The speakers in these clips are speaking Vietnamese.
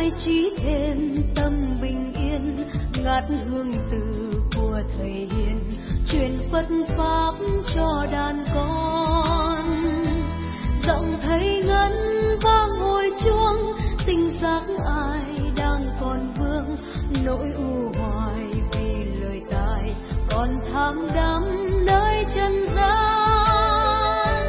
khai trí thêm tâm bình yên, ngát hương từ của thầy hiền, truyền Phật pháp cho đàn con. Giọng thầy ngân vang hồi chuông, tình giác ai đang còn vương, nỗi u hoài vì lời tài còn tham đắm nơi chân gian.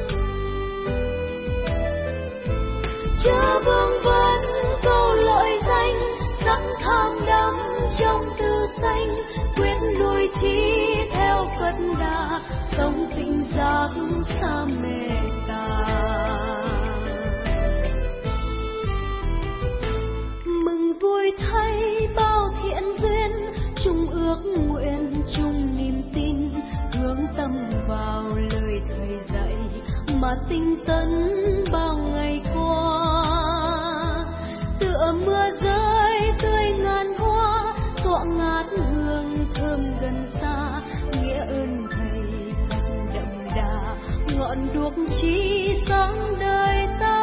Chớ vương vấn câu lợi danh, sắc tham đắm trong tư xanh, quyết nuôi trí theo Phật đà, sống tình giác xa mê tà. Mừng vui thay bao thiện duyên, chung ước nguyện chung niềm tin, hướng tâm vào lời thầy dạy mà tinh tấn bao ngày qua. Tựa mưa rơi tươi ngàn hoa, tọa ngát hương thơm gần xa, nghĩa ơn thầy thật đậm đà, ngọn đuốc chí sáng đời ta.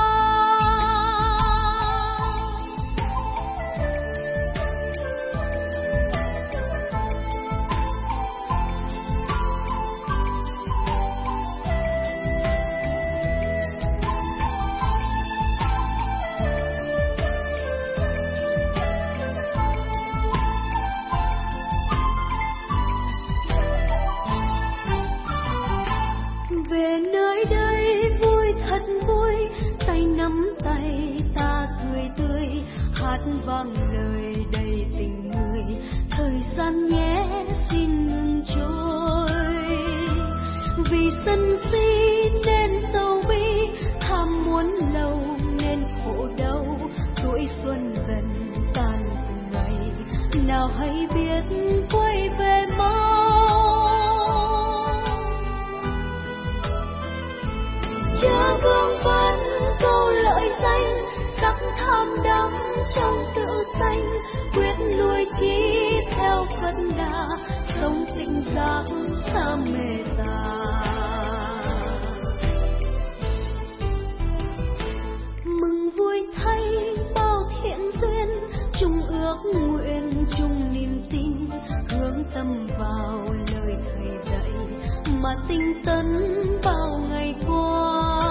Về nơi đây vui thật vui, tay nắm tay ta cười tươi, hát vang lời đầy tình người, thời gian nhé xin ngừng trôi. Vì sân si nên sầu bi, tham muốn lâu nên khổ đau, tuổi xuân dần tan từng ngày, nào hay biết quay về mau. Chớ vương vấn câu lợi danh, sắc tham đắm trong tự sanh, quyết nuôi trí theo Phật đà, sống tình giác xa mê tà. Mừng vui thay bao thiện duyên, chung ước nguyện chung niềm tin, hướng tâm vào lời thầy dạy mà tinh tấn bao ngày qua.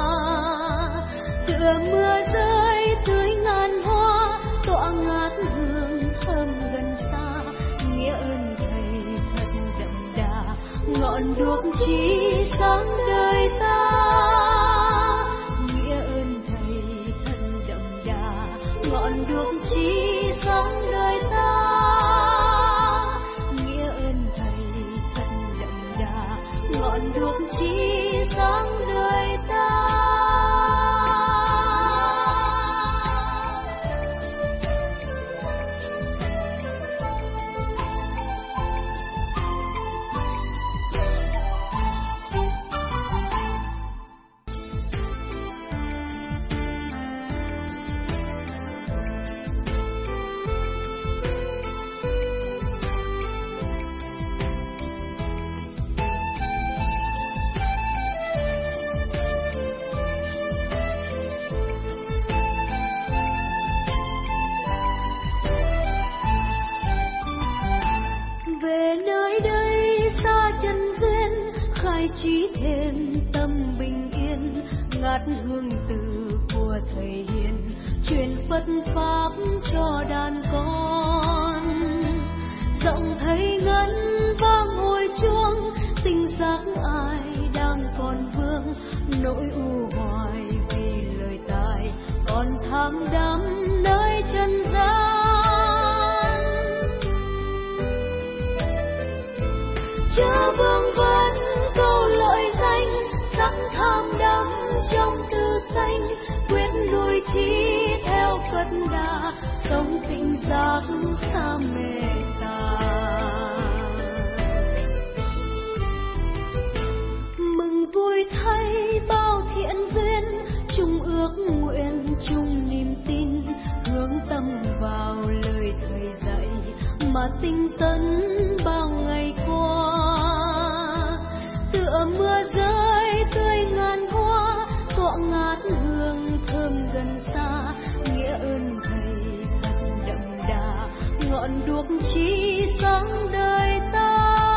Tựa mưa rơi tưới ngàn hoa, tọa ngát hương thơm gần xa, nghĩa ơn thầy thật đậm đà, ngọn đuốc chí sáng đời ta. Nghĩa ơn thầy thật đậm đà, ngọn đuốc chí sáng đời ta. Nghĩa ơn thầy thật đậm đà, ngọn đuốc chí sáng đời ta. Chí thêm tâm bình yên, ngát hương từ của thầy hiền, truyền Phật pháp cho đàn con. Giọng thầy ngân vang hồi chuông, tình giác ai đang còn vương, nỗi u hoài vì lời tài còn tham đắm nơi chân gian. Chớ vương vấn câu lợi danh, sắc tham đắm trong tư xanh, quyết nuôi trí theo Phật đà, sống tình giác xa mê tà. Mừng vui thay bao thiện duyên, chung ước nguyện chung niềm tin, hướng tâm vào lời thầy dạy mà tinh tấn bao ngày qua. Tựa mưa rơi tươi ngàn hoa, tọa ngát hương thơm gần xa, nghĩa ơn thầy được chi sáng đời ta.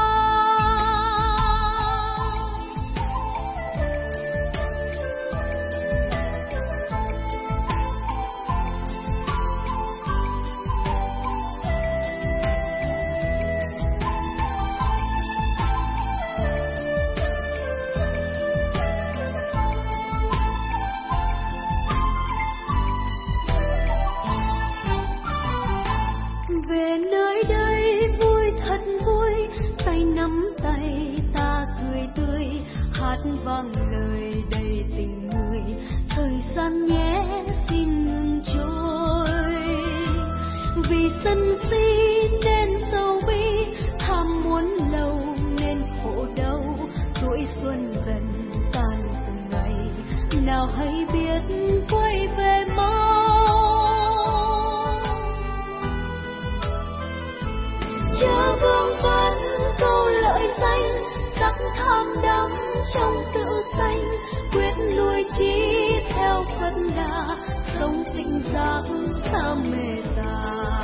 Về nơi đây vui thật vui, tay nắm tay ta cười tươi, hát vang lời đầy tình người. Thời gian nhé xin ngừng trôi, vì sân si nên sầu bi, tham muốn lâu nên khổ đau. Tuổi xuân gần tan từng ngày, nào hay biết quay về mau. Chớ vương vấn câu lợi danh, sắc tham đắm trong tự danh, quyết nuôi trí theo Phật Đà, sống sinh giác xa mê tà.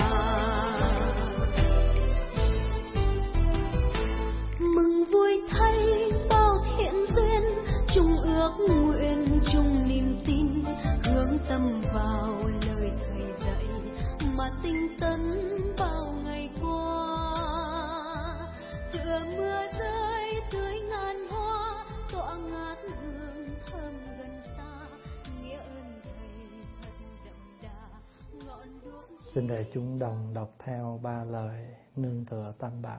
Mừng vui thay bao thiện duyên, chung ước nguyện chung niềm tin, hướng tâm vào lời thầy dạy mà tinh tấn bao ngày qua. Tựa mưa rơi tưới ngàn hoa, tỏa ngát hương thơm gần xa, nghĩa ơn thầy thật đậm đà, ngọn đuốc. Xin đại chúng đồng đọc theo 3 lời nương tựa Tam Bảo.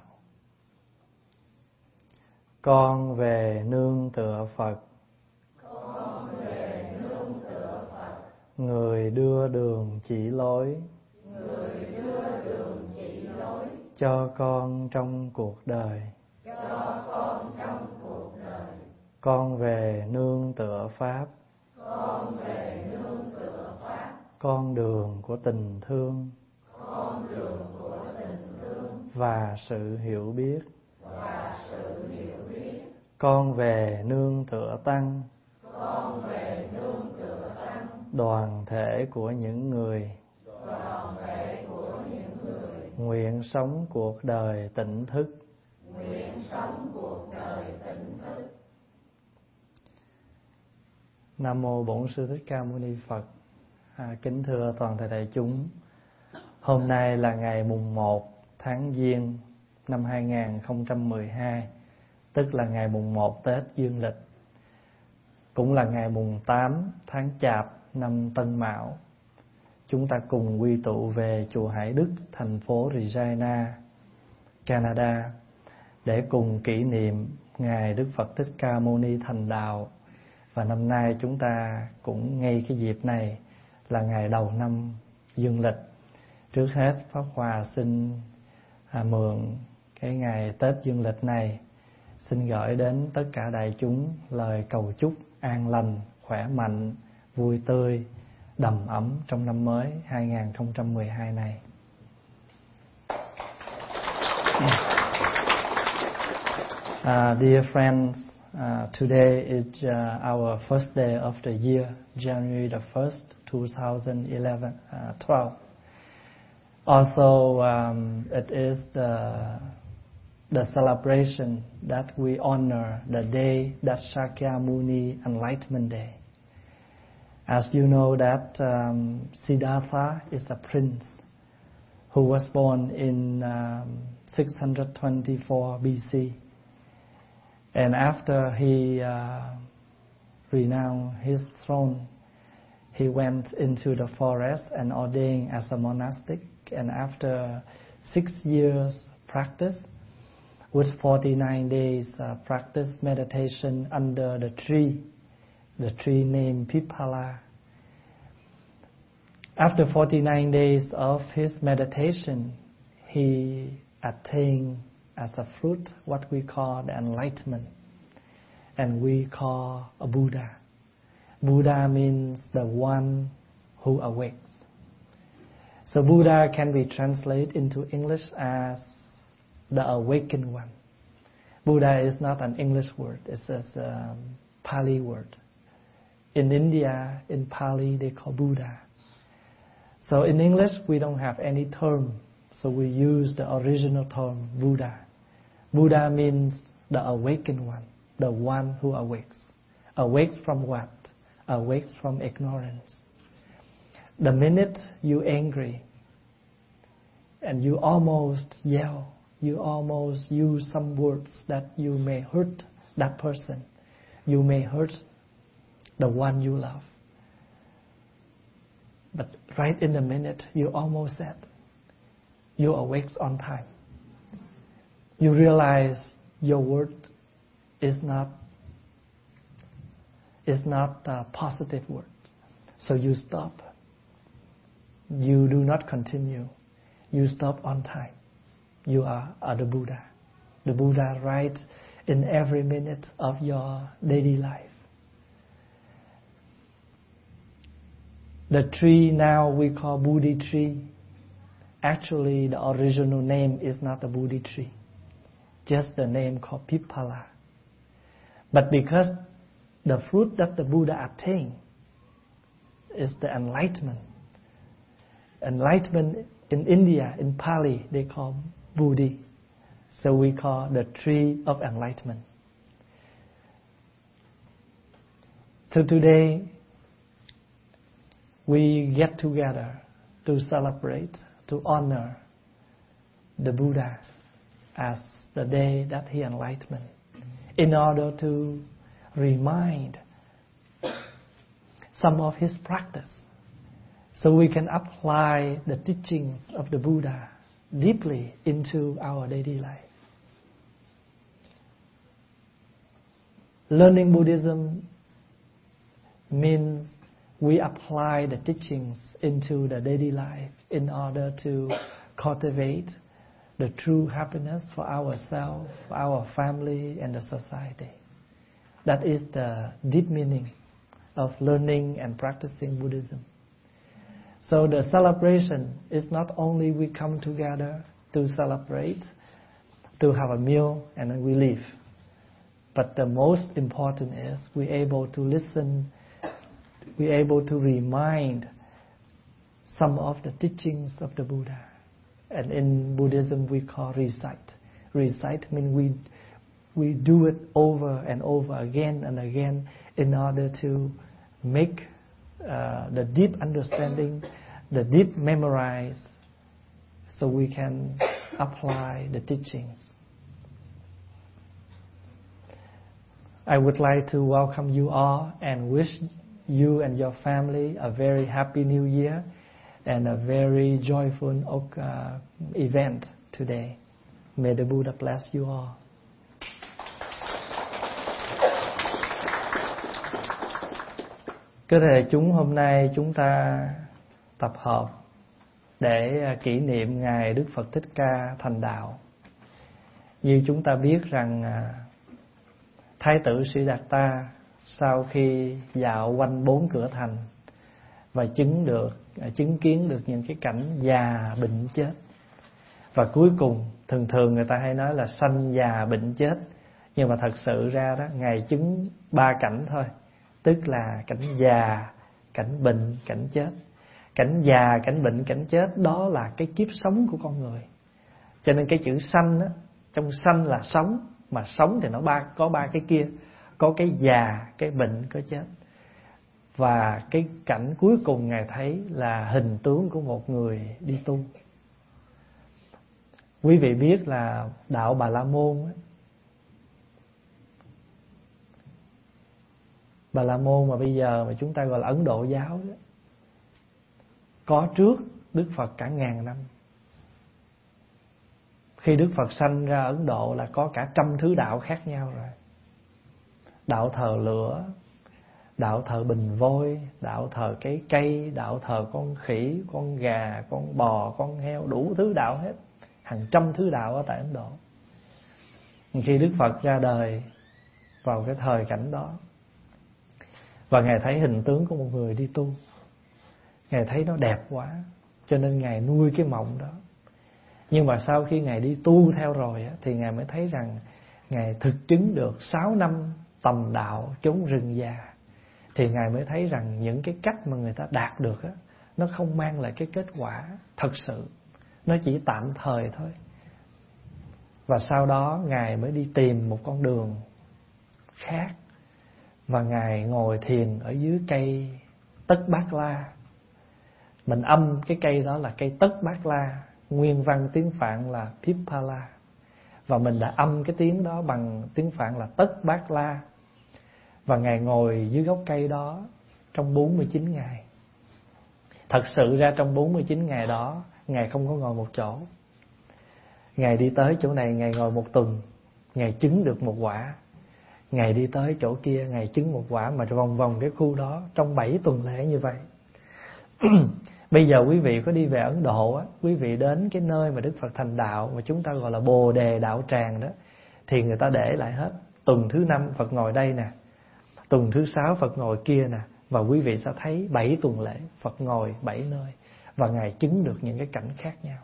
Con về nương tựa Phật, con về nương tựa Phật, người đưa đường chỉ lối, người đưa đường chỉ lối, cho con trong cuộc đời. cho con trong cuộc đời. Con về nương tựa Pháp, Con về nương tựa Pháp, con đường của tình thương con đường của tình thương và sự hiểu biết. và sự hiểu biết. Con về nương tựa Tăng, Con về nương tựa Tăng, đoàn thể của những người đoàn thể của những người nguyện sống cuộc đời tỉnh thức. nguyện sống cuộc đời tỉnh thức. Nam mô Bổn Sư Thích Ca Mâu Ni Phật. Kính thưa toàn thể đại chúng, hôm nay là ngày mùng 1 tháng Giêng năm 2012, tức là ngày mùng 1 Tết Dương lịch, cũng là ngày mùng 8 tháng Chạp năm Tân Mão. Chúng ta cùng quy tụ về chùa Hải Đức, thành phố Regina, Canada, để cùng kỷ niệm ngày Đức Phật Thích Ca Mâu Ni thành đạo. Và năm nay chúng ta cũng ngay cái dịp này là ngày đầu năm Dương lịch. Trước hết Pháp Hòa xin mượn cái ngày Tết Dương lịch này, xin gửi đến tất cả đại chúng lời cầu chúc an lành, khỏe mạnh, vui tươi, đầm ấm trong năm mới 2012 này. Dear friends, today is our first day of the year, January the 1st, 2012. Also, it is the celebration that we honor the day that Shakyamuni Enlightenment Day. As you know that Siddhartha is a prince who was born in 624 BC. And after he renounced his throne, he went into the forest and ordained as a monastic. And after 6 years practice, with 49 days practice meditation under the tree named Pipala. After 49 days of his meditation, he attained as a fruit what we call the enlightenment, and we call a Buddha. Buddha means the one who awakes. So Buddha can be translated into English as the awakened one. Buddha is not an English word, it's a Pali word. In India, in Pali, they call Buddha. So in English, we don't have any term so we use the original term Buddha. Buddha means the awakened one, the one who awakes. Awakes from what? Awakes from ignorance. The minute you're angry and you almost yell, you almost use some words that you may hurt that person, you may hurt the one you love. But right in the minute you almost said, you awake on time. You realize your word is not a positive word. So you stop. You do not continue. You stop on time. You are the Buddha. The Buddha right in every minute of your daily life. The tree now we call Bodhi tree. Actually, the original name is not the Bodhi tree. Just the name called Pippala. But because the fruit that the Buddha attained is the enlightenment. Enlightenment in India, in Pali, they call Bodhi. So we call the tree of enlightenment. So today, we get together to celebrate, to honor the Buddha as the day that he enlightened, in order to remind some of his practice, so we can apply the teachings of the Buddha deeply into our daily life. Learning Buddhism means we apply the teachings into the daily life in order to cultivate the true happiness for ourselves, for our family, and the society. That is the deep meaning of learning and practicing Buddhism. So the celebration is not only we come together to celebrate, to have a meal, and then we leave. But the most important is we're able to listen, we're able to remind some of the teachings of the Buddha. And in Buddhism we call recite. Recite means we do it over and over again and again in order to make the deep understanding, the deep memorize, so we can apply the teachings. I would like to welcome you all and wish you and your family a very happy New Year and a very joyful event today. May the Buddha bless you all. Kính thưa đại chúng, hôm nay chúng ta tập hợp để kỷ niệm ngày Đức Phật Thích Ca thành đạo. Như chúng ta biết rằng Thái tử Siddhartha sau khi dạo quanh 4 cửa thành và chứng kiến được những cái cảnh già bệnh chết, và cuối cùng thường người ta hay nói là sanh già bệnh chết, nhưng mà thật sự ra đó Ngài chứng 3 cảnh thôi, tức là cảnh già, cảnh bệnh, cảnh chết. Cảnh già, cảnh bệnh, cảnh chết đó là cái kiếp sống của con người. Cho nên cái chữ sanh á, trong sanh là sống, mà sống thì nó có ba cái kia, có cái già, cái bệnh, có chết. Và cái cảnh cuối cùng Ngài thấy là hình tướng của một người đi tu. Quý vị biết là đạo Bà La Môn á, Bà La Môn mà bây giờ mà chúng ta gọi là Ấn Độ giáo đó, có trước Đức Phật cả ngàn năm. Khi Đức Phật sanh ra Ấn Độ là có cả 100 thứ đạo khác nhau rồi. Đạo thờ lửa, đạo thờ bình vôi, đạo thờ cái cây, đạo thờ con khỉ, con gà, con bò, con heo, đủ thứ đạo hết. Hàng trăm thứ đạo ở tại Ấn Độ. Khi Đức Phật ra đời vào cái thời cảnh đó, và Ngài thấy hình tướng của một người đi tu, Ngài thấy nó đẹp quá, cho nên Ngài nuôi cái mộng đó. Nhưng mà sau khi Ngài đi tu theo rồi thì Ngài mới thấy rằng Ngài thực chứng được 6 năm tầm đạo chốn rừng già. Thì Ngài mới thấy rằng những cái cách mà người ta đạt được nó không mang lại cái kết quả thật sự. nó chỉ tạm thời thôi. Và sau đó Ngài mới đi tìm một con đường khác, và Ngài ngồi thiền ở dưới cây Tất Bát La. Mình âm cái cây đó là cây Tất Bát La, nguyên văn tiếng Phạn là Pippala, và mình đã âm cái tiếng đó bằng tiếng Phạn là Tất Bát La. Và Ngài ngồi dưới gốc cây đó trong 49 ngày. Thật sự ra trong 49 ngày đó Ngài không có ngồi một chỗ. Ngài đi tới chỗ này, Ngài ngồi một tuần, Ngài chứng được một quả. Ngài đi tới chỗ kia, Ngài chứng một quả, mà vòng vòng cái khu đó trong 7 tuần lễ như vậy. Bây giờ quý vị có đi về Ấn Độ á, quý vị đến cái nơi mà Đức Phật thành đạo, mà chúng ta gọi là Bồ Đề Đạo Tràng đó, thì người ta để lại hết. Tuần thứ 5 Phật ngồi đây nè, tuần thứ 6 Phật ngồi kia nè, và quý vị sẽ thấy 7 tuần lễ Phật ngồi 7 nơi, và Ngài chứng được những cái cảnh khác nhau.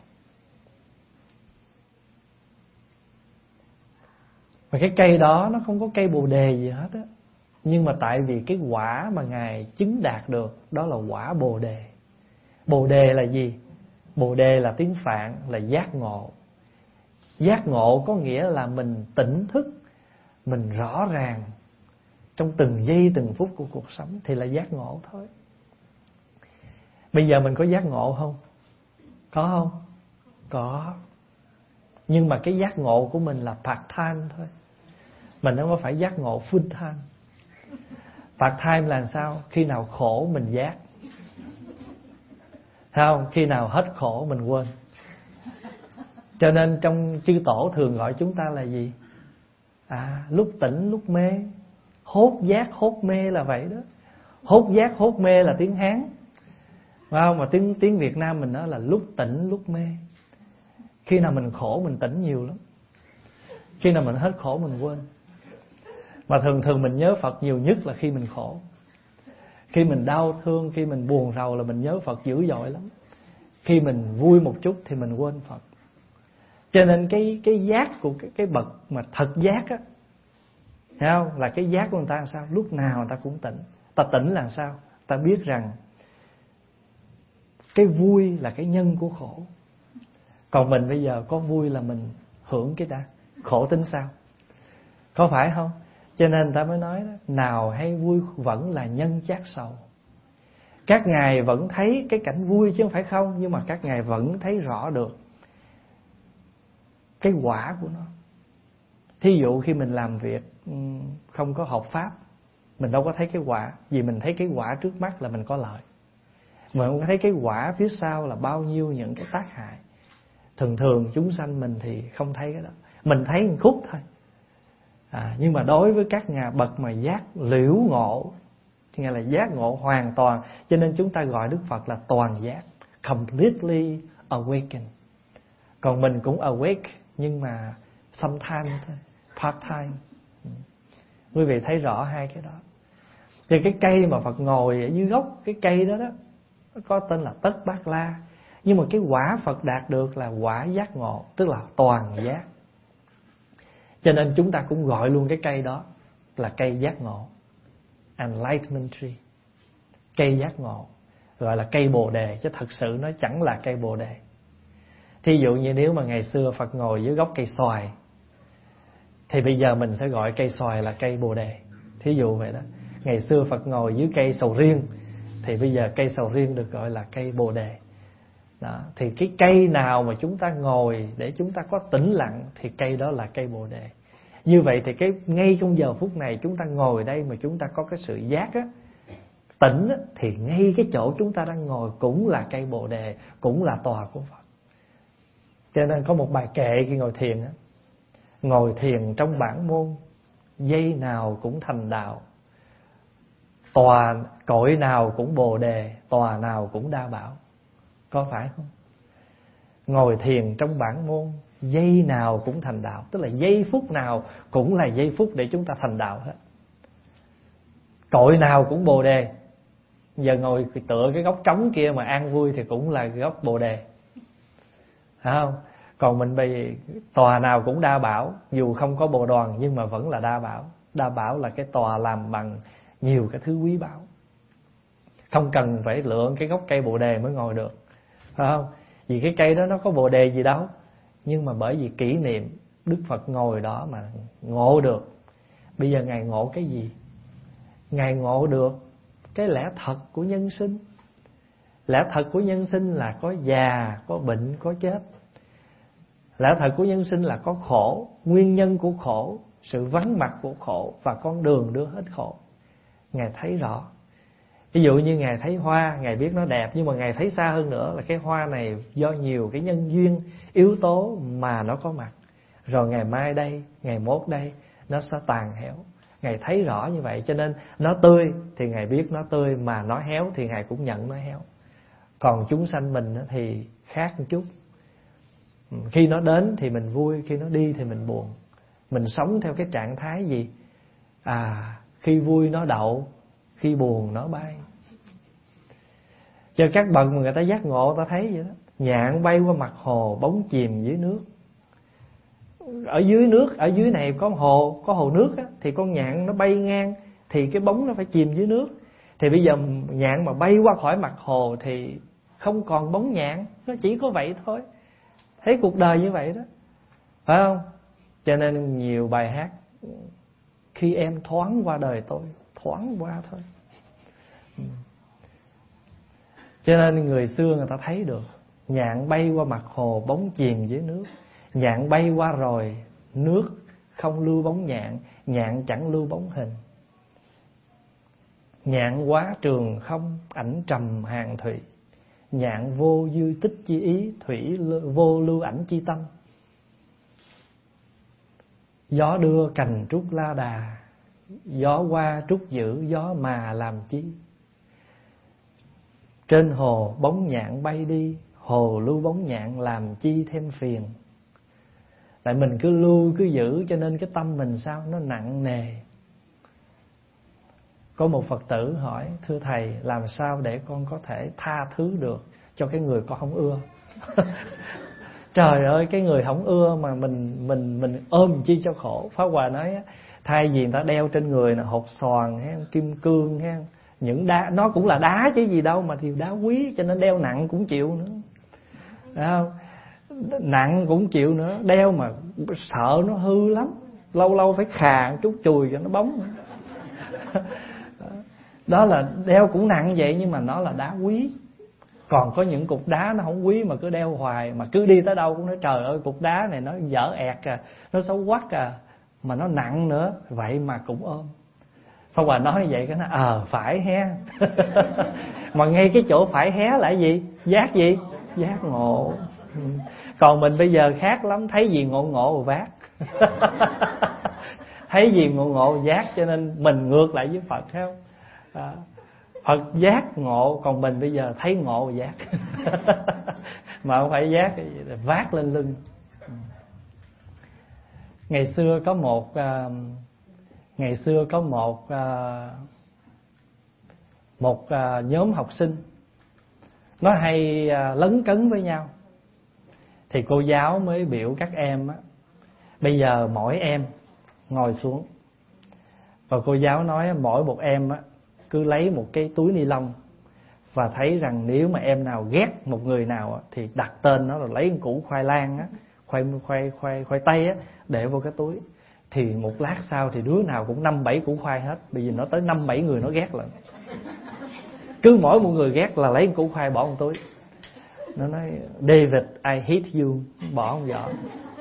Và cái cây đó nó không có cây Bồ Đề gì hết á, nhưng mà tại vì cái quả mà Ngài chứng đạt được đó là quả Bồ Đề. Bồ Đề là gì? Bồ Đề là tiếng Phạn là giác ngộ. Giác ngộ có nghĩa là mình tỉnh thức, mình rõ ràng trong từng giây từng phút của cuộc sống, thì là giác ngộ thôi. Bây giờ mình có giác ngộ không? Có không? Có. Nhưng mà cái giác ngộ của mình là part time thôi. Mình không có phải giác ngộ full time. Part time là sao? Khi nào khổ mình giác, thấy không? Khi nào hết khổ mình quên. Cho nên trong chư tổ thường gọi chúng ta là gì? Lúc tỉnh lúc mê. Hốt giác hốt mê là vậy đó. Hốt giác hốt mê là tiếng Hán, phải không? Mà tiếng Việt Nam mình nói là lúc tỉnh lúc mê. Khi nào mình khổ mình tỉnh nhiều lắm, khi nào mình hết khổ mình quên. Mà thường mình nhớ Phật nhiều nhất là khi mình khổ. Khi mình đau thương, khi mình buồn rầu là mình nhớ Phật dữ dội lắm. Khi mình vui một chút thì mình quên Phật. Cho nên cái giác của cái bậc mà thật giác á, thấy không? Là cái giác của người ta là sao? Lúc nào người ta cũng tỉnh. Ta tỉnh là sao? Ta biết rằng cái vui là cái nhân của khổ. Còn mình bây giờ có vui là mình hưởng cái đã, khổ tính sao? Có phải không? Cho nên người ta mới nói đó, nào hay vui vẫn là nhân chát sầu. Các ngài vẫn thấy cái cảnh vui chứ không phải không, nhưng mà các ngài vẫn thấy rõ được cái quả của nó. Thí dụ khi mình làm việc không có hợp pháp, mình đâu có thấy cái quả. Vì mình thấy cái quả trước mắt là mình có lợi, mà không thấy cái quả phía sau là bao nhiêu những cái tác hại. Thường chúng sanh mình thì không thấy cái đó, mình thấy một khúc thôi. Nhưng mà đối với các nhà bậc mà giác liễu ngộ, nghĩa là giác ngộ hoàn toàn, cho nên chúng ta gọi Đức Phật là toàn giác, completely awakened. Còn mình cũng awake, nhưng mà sometimes thôi, part time. Quý vị thấy rõ hai cái đó. Thì cái cây mà Phật ngồi ở dưới gốc cái cây đó đó, nó có tên là Tất Bát La. Nhưng mà cái quả Phật đạt được là quả giác ngộ, tức là toàn giác. Cho nên chúng ta cũng gọi luôn cái cây đó là cây giác ngộ, Enlightenment Tree, cây giác ngộ, gọi là cây Bồ Đề, chứ thật sự nó chẳng là cây Bồ Đề. Thí dụ như nếu mà ngày xưa Phật ngồi dưới gốc cây xoài, thì bây giờ mình sẽ gọi cây xoài là cây Bồ Đề. Thí dụ vậy đó. Ngày xưa Phật ngồi dưới cây sầu riêng, thì bây giờ cây sầu riêng được gọi là cây Bồ Đề. Đó. Thì cái cây nào mà chúng ta ngồi để chúng ta có tĩnh lặng, thì cây đó là cây Bồ Đề. Như vậy thì ngay trong giờ phút này chúng ta ngồi đây mà chúng ta có cái sự giác á, tỉnh á, thì ngay cái chỗ chúng ta đang ngồi cũng là cây Bồ Đề, cũng là tòa của Phật. Cho nên có một bài kệ khi ngồi thiền á: ngồi thiền trong bản môn, giây nào cũng thành đạo. Tòa cội nào cũng Bồ Đề, tòa nào cũng đa bảo. Có phải không? Ngồi thiền trong bản môn, giây nào cũng thành đạo, tức là giây phút nào cũng là giây phút để chúng ta thành đạo hết. Cội nào cũng Bồ Đề. Giờ ngồi tựa cái góc trống kia mà an vui thì cũng là góc Bồ Đề, phải không? Còn mình bị tòa nào cũng đa bảo, dù không có bồ đoàn nhưng mà vẫn là đa bảo. Đa bảo là cái tòa làm bằng nhiều cái thứ quý báu, không cần phải lựa cái gốc cây Bồ Đề mới ngồi được, phải không? Vì cái cây đó nó có bồ đề gì đâu, nhưng mà bởi vì kỷ niệm Đức Phật ngồi đó mà ngộ được. Bây giờ Ngài ngộ cái gì? Ngài ngộ được cái lẽ thật của nhân sinh. Lẽ thật của nhân sinh là có già, có bệnh, có chết. Lẽ thật của nhân sinh là có khổ, nguyên nhân của khổ, sự vắng mặt của khổ và con đường đưa hết khổ. Ngài thấy rõ. Ví dụ như Ngài thấy hoa, Ngài biết nó đẹp, nhưng mà Ngài thấy xa hơn nữa là cái hoa này do nhiều cái nhân duyên, yếu tố mà nó có mặt. Rồi ngày mai đây, ngày mốt đây, nó sẽ tàn héo. Ngài thấy rõ như vậy, cho nên nó tươi thì Ngài biết nó tươi, mà nó héo thì Ngài cũng nhận nó héo. Còn chúng sanh mình thì khác một chút. Khi nó đến thì mình vui, khi nó đi thì mình buồn. Mình sống theo cái trạng thái gì? Khi vui nó đậu, khi buồn nó bay. Cho các bậc mà người ta giác ngộ, ta thấy vậy đó. Nhạn bay qua mặt hồ, bóng chìm dưới nước. Ở dưới nước, ở dưới này có hồ nước á, thì con nhạn nó bay ngang thì cái bóng nó phải chìm dưới nước. Thì bây giờ nhạn mà bay qua khỏi mặt hồ thì không còn bóng nhạn, nó chỉ có vậy thôi. Thấy cuộc đời như vậy đó, phải không? Cho nên nhiều bài hát: khi em thoáng qua đời tôi, thoáng qua thôi. Cho nên người xưa người ta thấy được nhạn bay qua mặt hồ, bóng chìm dưới nước. Nhạn bay qua rồi, nước không lưu bóng nhạn, nhạn chẳng lưu bóng hình. Nhạn quá trường không, ảnh trầm hàng thủy. Nhạn vô dư tích chi ý, thủy vô lưu ảnh chi tâm. Gió đưa cành trúc la đà, gió qua trúc giữ, gió mà làm chi. Trên hồ bóng nhạn bay đi, hồ lưu bóng nhạn làm chi thêm phiền. Tại mình cứ lưu cứ giữ, cho nên cái tâm mình sao nó nặng nề. Có một Phật tử hỏi: thưa Thầy, làm sao để con có thể tha thứ được cho cái người con không ưa? Trời ơi, cái người không ưa mà mình ôm chi cho khổ. Pháp Hòa nói thay vì người ta đeo trên người là hột xoàn hay kim cương hay những đá, nó cũng là đá chứ gì đâu, mà thì đá quý, cho nên đeo nặng cũng chịu nữa. Phải không? Nặng cũng chịu nữa, đeo mà sợ nó hư lắm, lâu lâu phải khà chút chùi cho nó bóng. Đó là đeo cũng nặng vậy, nhưng mà nó là đá quý. Còn có những cục đá nó không quý mà cứ đeo hoài, mà cứ đi tới đâu cũng nói trời ơi cục đá này nó dở ẹt nó xấu quắc mà nó nặng nữa, vậy mà cũng ôm. Pháp Hòa nói vậy cái nó phải hé. Mà ngay cái chỗ phải hé là gì? Giác gì? Giác ngộ. Còn mình bây giờ khác lắm, thấy gì ngộ ngộ vác. Thấy gì ngộ ngộ giác, cho nên mình ngược lại với Phật, thấy không? Phật giác ngộ, còn mình bây giờ thấy ngộ giác. Mà không phải giác thì vác lên lưng. Ngày xưa có một nhóm học sinh nó hay lấn cấn với nhau. Thì cô giáo mới biểu các em bây giờ mỗi em ngồi xuống, và cô giáo nói mỗi một em cứ lấy một cái túi ni lông, và thấy rằng nếu mà em nào ghét một người nào thì đặt tên nó, rồi lấy một củ khoai lang khoai tây để vô cái túi. Thì một lát sau thì đứa nào cũng 5-7 củ khoai hết, bởi vì nó tới 5-7 người nó ghét lận. Cứ mỗi một người ghét là lấy một củ khoai bỏ vào túi. Nó nói David, I hate you, bỏ vào giỏ.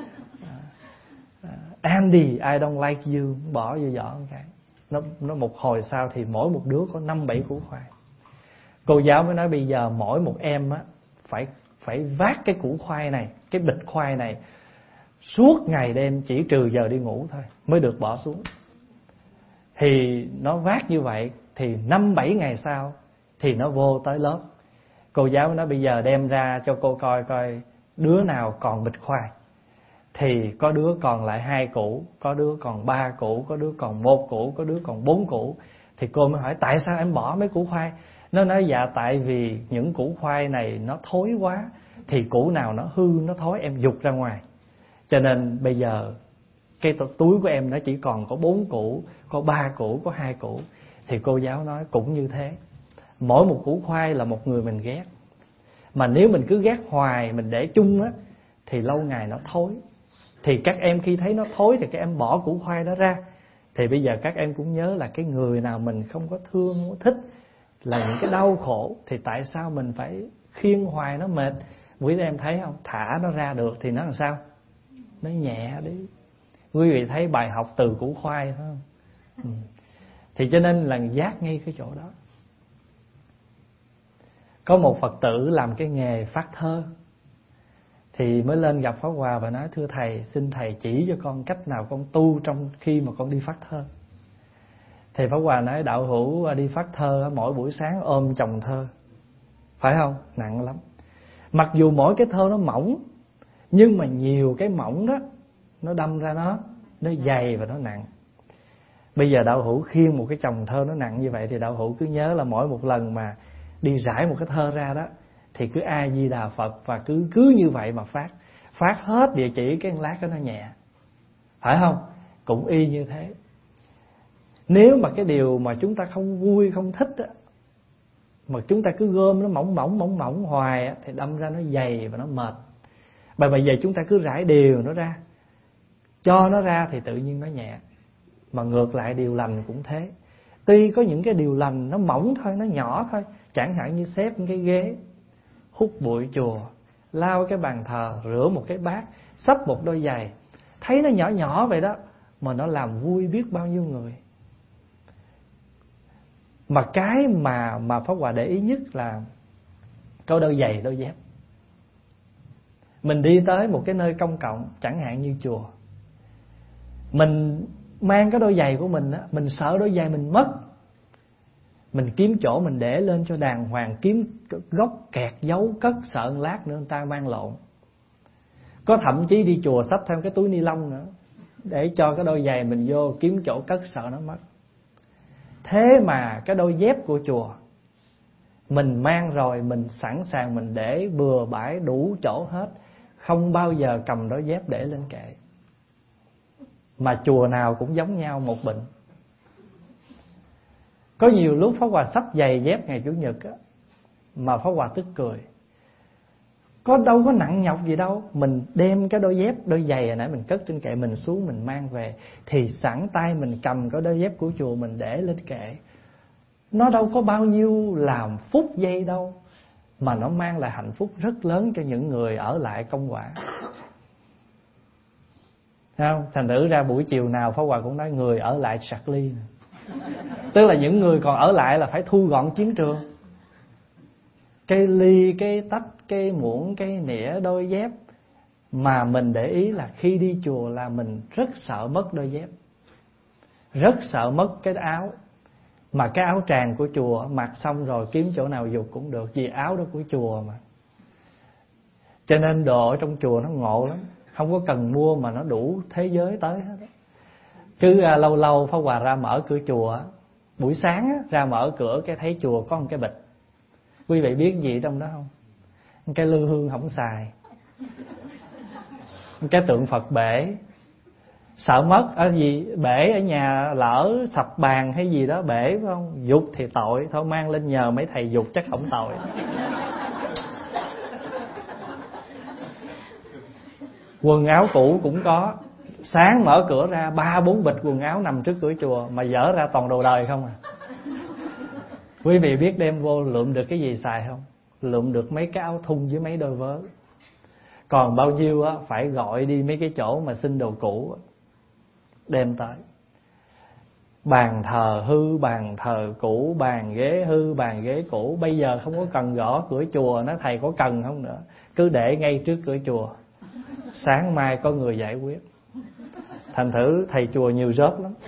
Andy, I don't like you, bỏ vô giỏ một cái. Nó một hồi sau thì mỗi một đứa có 5-7 củ khoai. Cô giáo mới nói bây giờ mỗi một em phải vác cái củ khoai này, cái bịch khoai này suốt ngày đêm, chỉ trừ giờ đi ngủ thôi mới được bỏ xuống. Thì nó vác như vậy thì 5-7 ngày sau thì nó vô tới lớp. Cô giáo nói bây giờ đem ra cho cô coi đứa nào còn bịch khoai. Thì có đứa còn lại 2 củ, có đứa còn 3 củ, có đứa còn 1 củ, có đứa còn 4 củ. Thì cô mới hỏi tại sao em bỏ mấy củ khoai? Nó nói dạ tại vì những củ khoai này nó thối quá, thì củ nào nó hư nó thối em giục ra ngoài. Cho nên bây giờ cái túi của em nó chỉ còn có 4 củ, có 3 củ, có 2 củ. Thì cô giáo nói cũng như thế, mỗi một củ khoai là một người mình ghét. Mà nếu mình cứ gác hoài, mình để chung á, thì lâu ngày nó thối. Thì các em khi thấy nó thối thì các em bỏ củ khoai đó ra. Thì bây giờ các em cũng nhớ là cái người nào mình không có thương, không có thích, là những cái đau khổ, thì tại sao mình phải khiêng hoài, nó mệt. Quý vị em thấy không, thả nó ra được thì nó làm sao? Nó nhẹ đi. Quý vị thấy bài học từ củ khoai phải không? Thì cho nên là giác ngay cái chỗ đó. Có một Phật tử làm cái nghề phát thơ, thì mới lên gặp Pháp Hòa và nói: thưa thầy, xin thầy chỉ cho con cách nào con tu trong khi mà con đi phát thơ. Thì Pháp Hòa nói: đạo hữu đi phát thơ, mỗi buổi sáng ôm chồng thơ, phải không? Nặng lắm. Mặc dù mỗi cái thơ nó mỏng, nhưng mà nhiều cái mỏng đó nó đâm ra nó dày và nó nặng. Bây giờ đạo hữu khiêng một cái chồng thơ nó nặng như vậy, thì đạo hữu cứ nhớ là mỗi một lần mà đi rải một cái thơ ra đó, thì cứ A Di Đà Phật, và cứ như vậy mà phát hết địa chỉ, cái lát đó nó nhẹ, phải không? Cũng y như thế. Nếu mà cái điều mà chúng ta không vui, không thích á, mà chúng ta cứ gom nó mỏng hoài á, thì đâm ra nó dày và nó mệt. Bởi vậy chúng ta cứ rải đều nó ra, cho nó ra thì tự nhiên nó nhẹ. Mà ngược lại điều lành cũng thế. Tuy có những cái điều lành nó mỏng thôi, nó nhỏ thôi, chẳng hạn như xếp cái ghế, hút bụi chùa, lau cái bàn thờ, rửa một cái bát, xách một đôi giày, thấy nó nhỏ nhỏ vậy đó, mà nó làm vui biết bao nhiêu người. Mà cái mà Pháp Hòa để ý nhất là có đôi giày, đôi dép. Mình đi tới một cái nơi công cộng, chẳng hạn như chùa, mình mang cái đôi giày của mình á, mình sợ đôi giày mình mất, mình kiếm chỗ mình để lên cho đàng hoàng, kiếm góc kẹt giấu cất, sợ một lát nữa người ta mang lộn. Có thậm chí đi chùa xách theo cái túi ni lông nữa, để cho cái đôi giày mình vô kiếm chỗ cất, sợ nó mất. Thế mà cái đôi dép của chùa mình mang rồi, mình sẵn sàng mình để bừa bãi đủ chỗ hết, không bao giờ cầm đôi dép để lên kệ. Mà chùa nào cũng giống nhau một bệnh. Có nhiều lúc Pháp Hòa xách giày dép ngày Chủ nhật á, mà Pháp Hòa tức cười. Có đâu có nặng nhọc gì đâu. Mình đem cái đôi dép, đôi giày hồi nãy mình cất trên kệ, mình xuống mình mang về, thì sẵn tay mình cầm cái đôi dép của chùa mình để lên kệ. Nó đâu có bao nhiêu làm phút giây đâu, mà nó mang lại hạnh phúc rất lớn cho những người ở lại công quả. Thấy không? Thành thử ra buổi chiều nào Pháp Hòa cũng nói người ở lại sạc ly. Tức là những người còn ở lại là phải thu gọn chiến trường. Cái ly, cái tách, cái muỗng, cái nĩa, đôi dép. Mà mình để ý là khi đi chùa là mình rất sợ mất đôi dép, rất sợ mất cái áo. Mà cái áo tràng của chùa mặc xong rồi kiếm chỗ nào dục cũng được, vì áo đó của chùa mà. Cho nên đồ ở trong chùa nó ngộ lắm, không có cần mua mà nó đủ thế giới tới hết. Cứ lâu lâu Pháp Hòa ra mở cửa chùa, buổi sáng ra mở cửa cái thấy chùa có một cái bịch. Quý vị biết gì trong đó không? Cái lư hương không xài, cái tượng Phật bể. Sợ mất ở gì bể, ở nhà lỡ sập bàn hay gì đó bể, phải không? Dục thì tội, thôi mang lên nhờ mấy thầy dục chắc không tội. Quần áo cũ cũng có. Sáng mở cửa ra 3-4 bịch quần áo nằm trước cửa chùa, mà dở ra toàn đồ đời không à. Quý vị biết đem vô lượm được cái gì xài không? Lượm được mấy cái áo thun với mấy đôi vớ. Còn bao nhiêu á phải gọi đi mấy cái chỗ mà xin đồ cũ đem tới. Bàn thờ hư, bàn thờ cũ, bàn ghế hư, bàn ghế cũ. Bây giờ không có cần gõ cửa chùa, nói thầy có cần không nữa, cứ để ngay trước cửa chùa, sáng mai có người giải quyết. Thành thử thầy chùa nhiều job lắm.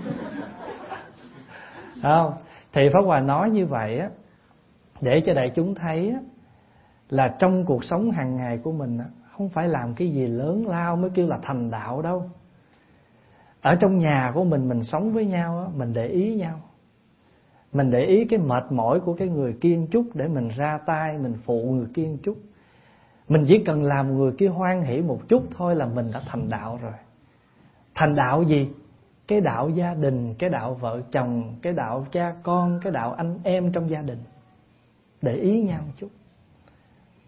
Không? Thì Pháp Hòa nói như vậy á, để cho đại chúng thấy á, là trong cuộc sống hàng ngày của mình á, không phải làm cái gì lớn lao mới kêu là thành đạo đâu. Ở trong nhà của mình sống với nhau á, mình để ý nhau. Mình để ý cái mệt mỏi của cái người kia một chút, để mình ra tay mình phụ người kia một chút. Mình chỉ cần làm người kia hoan hỷ một chút thôi là mình đã thành đạo rồi. Thành đạo gì? Cái đạo gia đình, cái đạo vợ chồng, cái đạo cha con, cái đạo anh em trong gia đình. Để ý nhau một chút.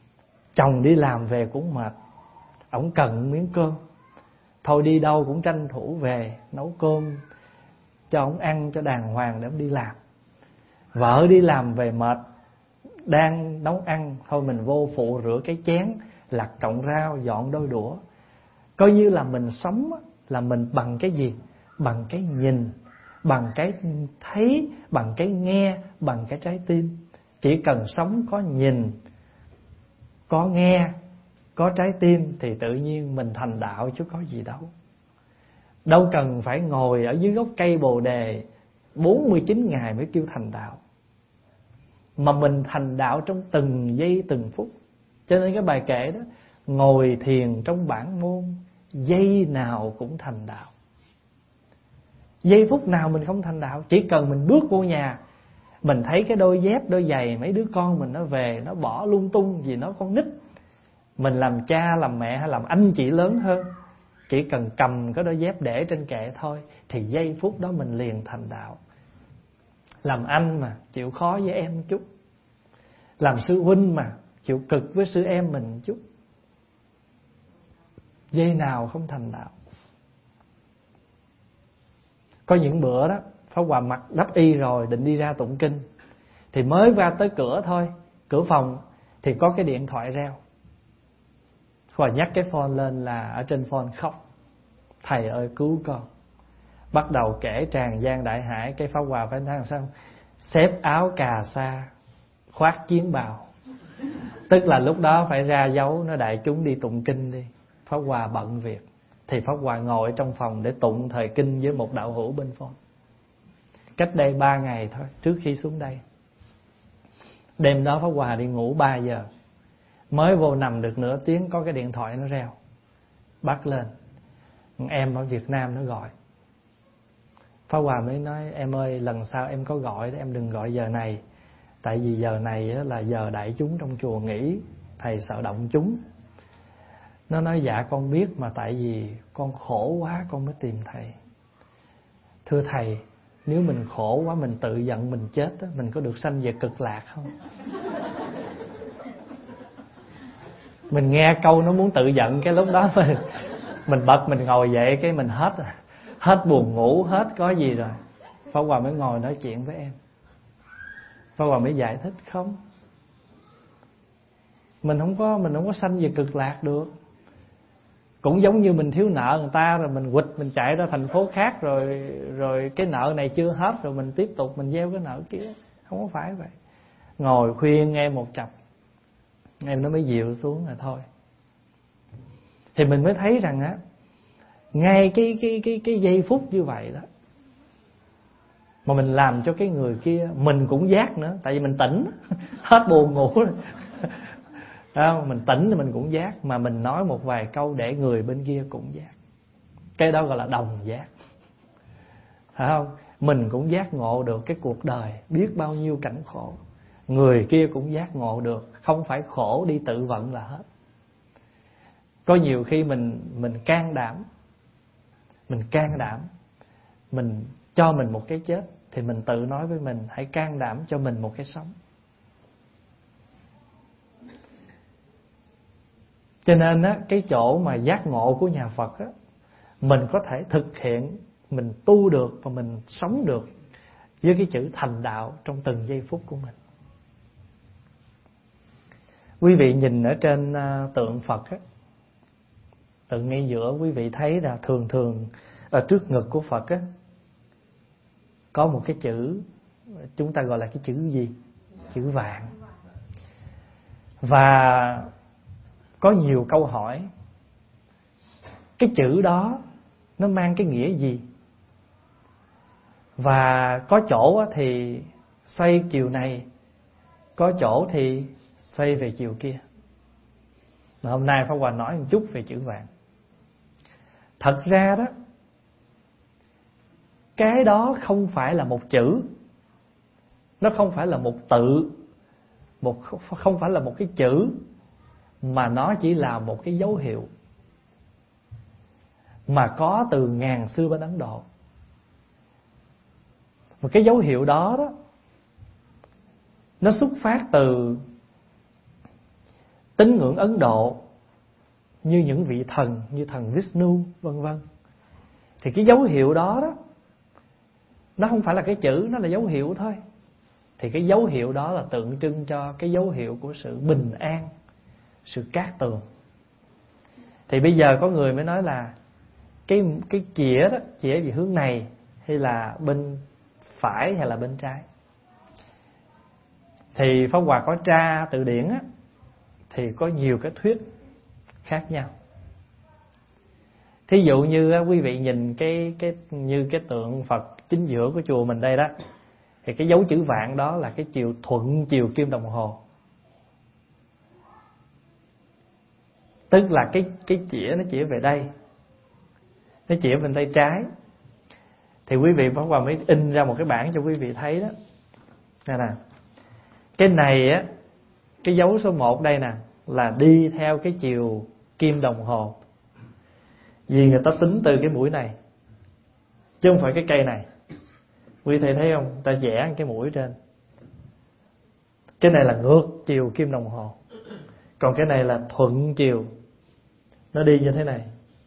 Chồng đi làm về cũng mệt, ổng cần miếng cơm, thôi đi đâu cũng tranh thủ về nấu cơm cho ổng ăn cho đàng hoàng để ổng đi làm. Vợ đi làm về mệt, đang nấu ăn, thôi mình vô phụ rửa cái chén, lặt cọng rau, dọn đôi đũa. Coi như là mình sống là mình bằng cái gì? Bằng cái nhìn, bằng cái thấy, bằng cái nghe, bằng cái trái tim. Chỉ cần sống có nhìn, có nghe, có trái tim thì tự nhiên mình thành đạo chứ có gì đâu. Đâu cần phải ngồi ở dưới gốc cây Bồ Đề 49 ngày mới kêu thành đạo. Mà mình thành đạo trong từng giây từng phút. Cho nên cái bài kệ đó, ngồi thiền trong bản môn, giây nào cũng thành đạo. Giây phút nào mình không thành đạo? Chỉ cần mình bước vô nhà, mình thấy cái đôi dép, đôi giày mấy đứa con mình nó về, nó bỏ lung tung vì nó con nít. Mình làm cha, làm mẹ hay làm anh chị lớn hơn, chỉ cần cầm cái đôi dép để trên kệ thôi, thì giây phút đó mình liền thành đạo. Làm anh mà chịu khó với em một chút, làm sư huynh mà chịu cực với sư em mình một chút, giây nào không thành đạo. Có những bữa đó Pháp Hòa mặc đắp y rồi định đi ra tụng kinh, thì mới ra tới cửa thôi, cửa phòng, thì có cái điện thoại reo. Hòa nhắc cái phone lên là ở trên phone khóc: thầy ơi cứu con. Bắt đầu kể tràn gian đại hải. Cái Pháp Hòa phải nói làm sao? Xếp áo cà sa, khoác chiến bào. Tức là lúc đó phải ra dấu nói đại chúng đi tụng kinh đi. Pháp Hòa bận việc, thì Pháp Hòa ngồi ở trong phòng để tụng thời kinh với một đạo hữu bên phone. Cách đây 3 ngày thôi, trước khi xuống đây. Đêm đó Pháp Hòa đi ngủ 3 giờ, mới vô nằm được nửa tiếng có cái điện thoại nó reo. Bắt lên, em ở Việt Nam nó gọi. Pháp Hòa mới nói: em ơi, lần sau em có gọi em đừng gọi giờ này, tại vì giờ này là giờ đại chúng trong chùa nghỉ, thầy sợ động chúng. Nó nói: dạ con biết, mà tại vì con khổ quá con mới tìm thầy. Thưa thầy, nếu mình khổ quá mình tự giận mình chết đó, mình có được sanh về cực lạc không? Mình nghe câu nó muốn tự giận, cái lúc đó mình bật mình ngồi dậy, cái mình hết buồn ngủ, hết có gì rồi. Pháp Hòa mới ngồi nói chuyện với em. Pháp Hòa mới giải thích: không, mình không có sanh về cực lạc được. Cũng giống như mình thiếu nợ người ta rồi mình quỵt mình chạy ra thành phố khác, rồi cái nợ này chưa hết rồi mình tiếp tục mình gieo cái nợ kia. Không có phải vậy. Ngồi khuyên em một chập, em nó mới dịu xuống rồi thôi. Thì mình mới thấy rằng á, ngay cái giây phút như vậy đó, mà mình làm cho cái người kia mình cũng giác nữa, tại vì mình tỉnh hết buồn ngủ rồi. Không, mình tỉnh thì mình cũng giác, mà mình nói một vài câu để người bên kia cũng giác. Cái đó gọi là đồng giác, phải không? Mình cũng giác ngộ được cái cuộc đời biết bao nhiêu cảnh khổ, người kia cũng giác ngộ được, không phải khổ đi tự vận là hết. Có nhiều khi mình can đảm, mình cho mình một cái chết, thì mình tự nói với mình: hãy can đảm cho mình một cái sống. Cho nên á, cái chỗ mà giác ngộ của nhà Phật á, mình có thể thực hiện, mình tu được và mình sống được với cái chữ thành đạo trong từng giây phút của mình. Quý vị nhìn ở trên tượng Phật á, tượng ngay giữa, quý vị thấy là thường ở trước ngực của Phật á, có một cái chữ, chúng ta gọi là cái chữ gì? Chữ vạn. Và có nhiều câu hỏi, cái chữ đó nó mang cái nghĩa gì? Và có chỗ thì xoay chiều này, có chỗ thì xoay về chiều kia. Mà hôm nay Pháp Hòa nói một chút về chữ vạn. Thật ra đó, cái đó không phải là một chữ, nó không phải là một tự, không phải là một cái chữ, mà nó chỉ là một cái dấu hiệu mà có từ ngàn xưa bên Ấn Độ. Và cái dấu hiệu đó nó xuất phát từ tín ngưỡng Ấn Độ như những vị thần như thần Vishnu vân vân, thì cái dấu hiệu đó nó không phải là cái chữ, nó là dấu hiệu thôi. Thì cái dấu hiệu đó là tượng trưng cho cái dấu hiệu của sự bình an, sự cát tường. Thì bây giờ có người mới nói là cái chĩa đó, chĩa về hướng này hay là bên phải hay là bên trái. Thì Pháp Hòa có tra từ điển á, thì có nhiều cái thuyết khác nhau. Thí dụ như quý vị nhìn như cái tượng Phật chính giữa của chùa mình đây đó, thì cái dấu chữ vạn đó là cái chiều thuận chiều kim đồng hồ. Tức là cái chĩa nó chỉ về đây, nó chỉ bên tay trái. Thì quý vị Pháp Hòa mới in ra một cái bảng cho quý vị thấy đó. Đây nè. Cái này á, cái dấu số 1 đây nè, là đi theo cái chiều kim đồng hồ. Vì người ta tính từ cái mũi này, chứ không phải cái cây này. Quý thầy thấy không? Ta vẽ cái mũi trên. Cái này là ngược chiều kim đồng hồ, còn cái này là thuận chiều. Nó đi như thế này.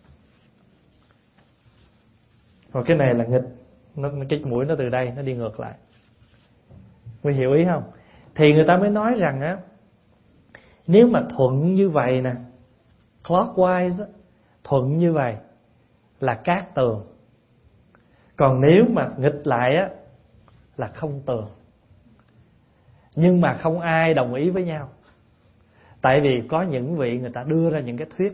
Còn cái này là nghịch, cái mũi nó từ đây nó đi ngược lại. Quý hiểu ý không? Thì người ta mới nói rằng á, nếu mà thuận như vậy nè, clockwise á, thuận như vậy là cát tường. Còn nếu mà nghịch lại á là không tường. Nhưng mà không ai đồng ý với nhau. Tại vì có những vị người ta đưa ra những cái thuyết.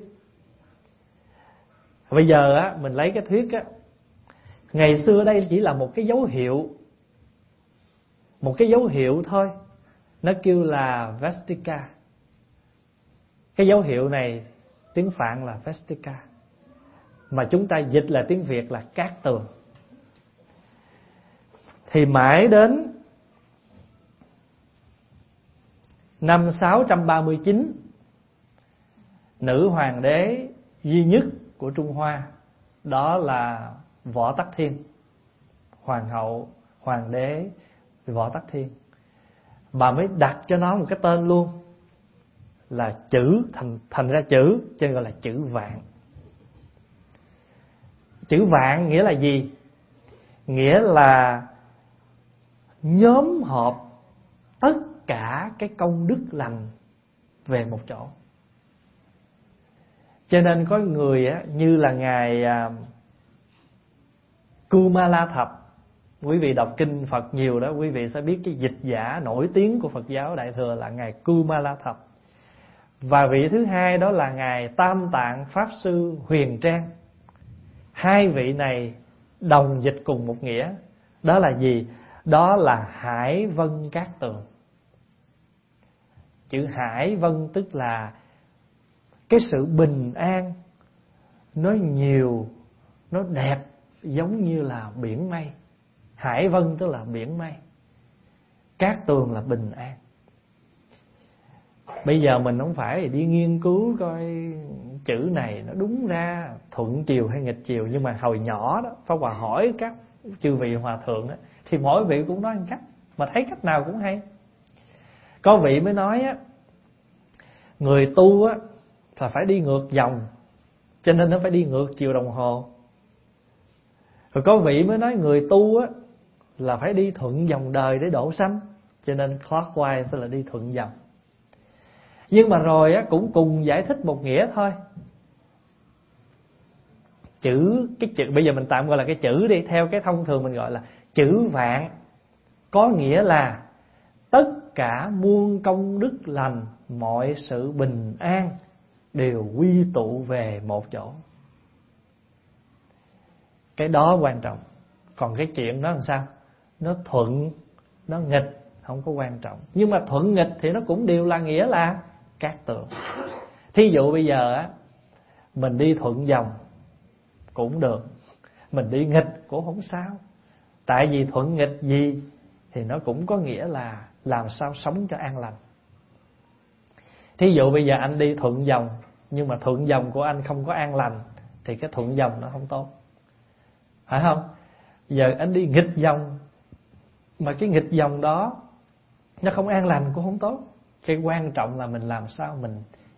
Bây giờ á, mình lấy cái thuyết á, ngày xưa đây chỉ là một cái dấu hiệu. Một cái dấu hiệu thôi. Nó kêu là Vestika. Cái dấu hiệu này tiếng Phạn là Vestika, mà chúng ta dịch là tiếng Việt là cát tường. Thì mãi đến năm 639, nữ hoàng đế duy nhất của Trung Hoa, đó là Võ Tắc Thiên, hoàng hậu, hoàng đế Võ Tắc Thiên, bà mới đặt cho nó một cái tên luôn, là chữ, thành ra chữ, cho nên gọi là chữ vạn. Chữ vạn nghĩa là gì? Nghĩa là nhóm họp tất cả cái công đức lành về một chỗ. Cho nên có người á, như là ngài Kumala Thập. Quý vị đọc kinh Phật nhiều đó, quý vị sẽ biết cái dịch giả nổi tiếng của Phật giáo Đại Thừa là ngài Kumala Thập. Và vị thứ hai đó là ngài Tam Tạng Pháp Sư Huyền Trang. Hai vị này đồng dịch cùng một nghĩa. Đó là gì? Đó là hải vân cát tường. Chữ hải vân tức là cái sự bình an, nó nhiều, nó đẹp, giống như là biển mây. Hải vân tức là biển mây, cát tường là bình an. Bây giờ mình không phải đi nghiên cứu coi chữ này nó đúng ra thuận chiều hay nghịch chiều. Nhưng mà hồi nhỏ đó, Pháp Hòa hỏi các chư vị hòa thượng đó, thì mỗi vị cũng nói một cách, mà thấy cách nào cũng hay. Có vị mới nói á, người tu á là phải đi ngược dòng, cho nên nó phải đi ngược chiều đồng hồ. Rồi có vị mới nói người tu á là phải đi thuận dòng đời để độ sanh, cho nên clockwise là đi thuận dòng. Nhưng mà rồi á, cũng cùng giải thích một nghĩa thôi. Cái chữ bây giờ mình tạm gọi là cái chữ đi, theo cái thông thường mình gọi là chữ vạn, có nghĩa là tất cả muôn công đức lành, mọi sự bình an đều quy tụ về một chỗ. Cái đó quan trọng. Còn cái chuyện đó làm sao? Nó thuận, nó nghịch không có quan trọng. Nhưng mà thuận nghịch thì nó cũng đều là nghĩa là cát tường. Thí dụ bây giờ á, mình đi thuận dòng cũng được, mình đi nghịch cũng không sao. Tại vì thuận nghịch gì thì nó cũng có nghĩa là làm sao sống cho an lành. Thí dụ bây giờ anh đi thuận dòng, nhưng mà thuận dòng của anh không có an lành, thì cái thuận dòng nó không tốt, phải không? Giờ anh đi nghịch dòng, mà cái nghịch dòng đó nó không an lành cũng không tốt. Cái quan trọng là mình làm sao mình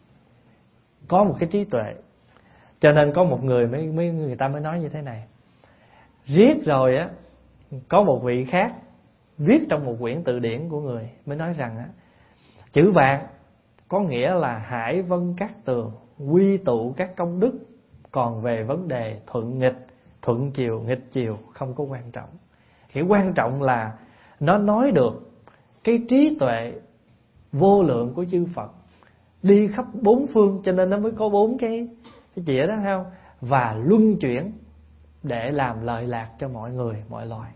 có một cái trí tuệ. Cho nên có một người người ta mới nói như thế này. Riết rồi á, có một vị khác viết trong một quyển từ điển của người mới nói rằng á, chữ vạn có nghĩa là hải vân cát tường, quy tụ các công đức. Còn về vấn đề thuận nghịch, thuận chiều, nghịch chiều không có quan trọng. Cái quan trọng là nó nói được cái trí tuệ vô lượng của chư Phật đi khắp bốn phương, cho nên nó mới có bốn cái chĩa đó, không? Và luân chuyển để làm lợi lạc cho mọi người, mọi loài.